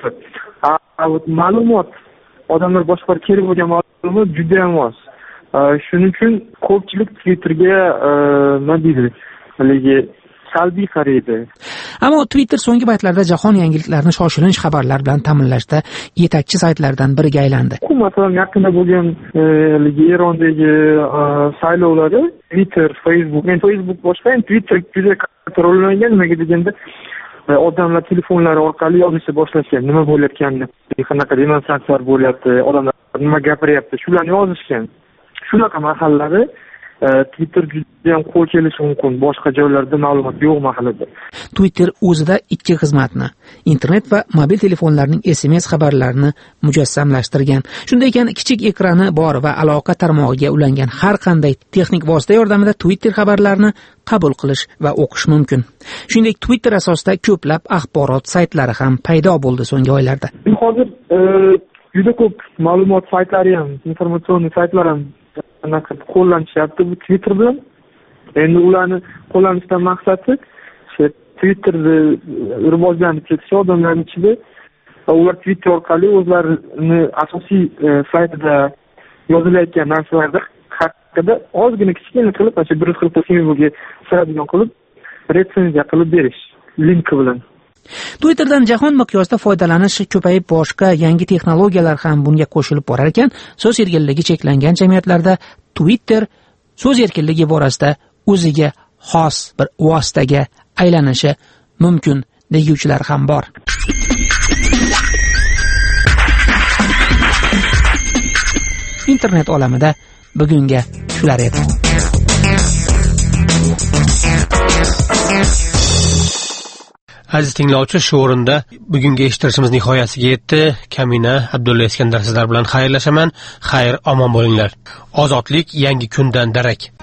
[SPEAKER 3] Ma'lumot odamlar boshqa kerak bo'lgan ma'lumot juda ham oz. Shuning uchun ko'pchilik Twitterga nima deydi, haligi salbiy qaraydi.
[SPEAKER 7] Ammo Twitter so'nggi paytlarda jahon yangiliklarini shoshilinch xabarlar bilan ta'minlashda yetakchi saytlardan biriga aylandi.
[SPEAKER 3] Masalan, yaqinda bo'lgan haligi Erondagi saylovlarda Twitter, Facebook, men Facebook boshqa, Twitter juda katta rol o'ynagan. Nimaga deganda, odamlar telefonlari orqali yozishni boshlashgan, nima bo'layotganini, qanaqa demonstratsiyalar bo'lyapti, odamlar nima gapiryapti, shularni yozishgan. Shunaqa mahallalari Twitter juda ham qo'l kelishi mumkin. Boshqa joylarda ma'lumot yo'q mahallada.
[SPEAKER 7] Twitter o'zida ikki xizmatni, internet va mobil telefonlarning S M S xabarlarini mujassamlashtirgan. Shunday ekan, kichik ekrani bor va aloqa tarmog'iga ulangan har qanday texnik vosita yordamida Twitter xabarlarini qabul qilish va o'qish mumkin. Shuningdek, Twitter asosida ko'plab axborot saytlari ham paydo bo'ldi so'nggi oylarda.
[SPEAKER 3] Hozir juda ko'p ma'lumot saytlari ham, informatsion saytlar ham anaqa qo'llanishyapti bu Twitter bilan. Endi ularni qo'llanishdan maqsadi Twitterni rivojlanib ketishi odamlarning ichida. Ular Twitter orqali o'zlarini asosiy saytida yozilayotgan narsalarda haqida ozgina kichkina qilib, mana shu bir yuz qirqta simvolga siradigan qilib, retsenziya qilib berish linki bilan.
[SPEAKER 7] Twitterdan jahon miqyosida foydalanish ko'payib, boshqa yangi texnologiyalar ham bunga qo'shilib borar ekan, so'z erkinligi cheklangan jamiyatlarda Twitter so'z erkinligi borasida o'ziga xos bir vositaga aylanishi mumkin deguvchilar ham bor. internet olamida bugunga shular edi.
[SPEAKER 1] Aziz tinglovchi, shu o'rinda bugungi eshittirishimiz nihoyasiga yetdi. Kamina Abdulla Iskandar sizlar bilan xayrlashaman. Xayr, omon bo'linglar. Ozodlik yangi kundan darak.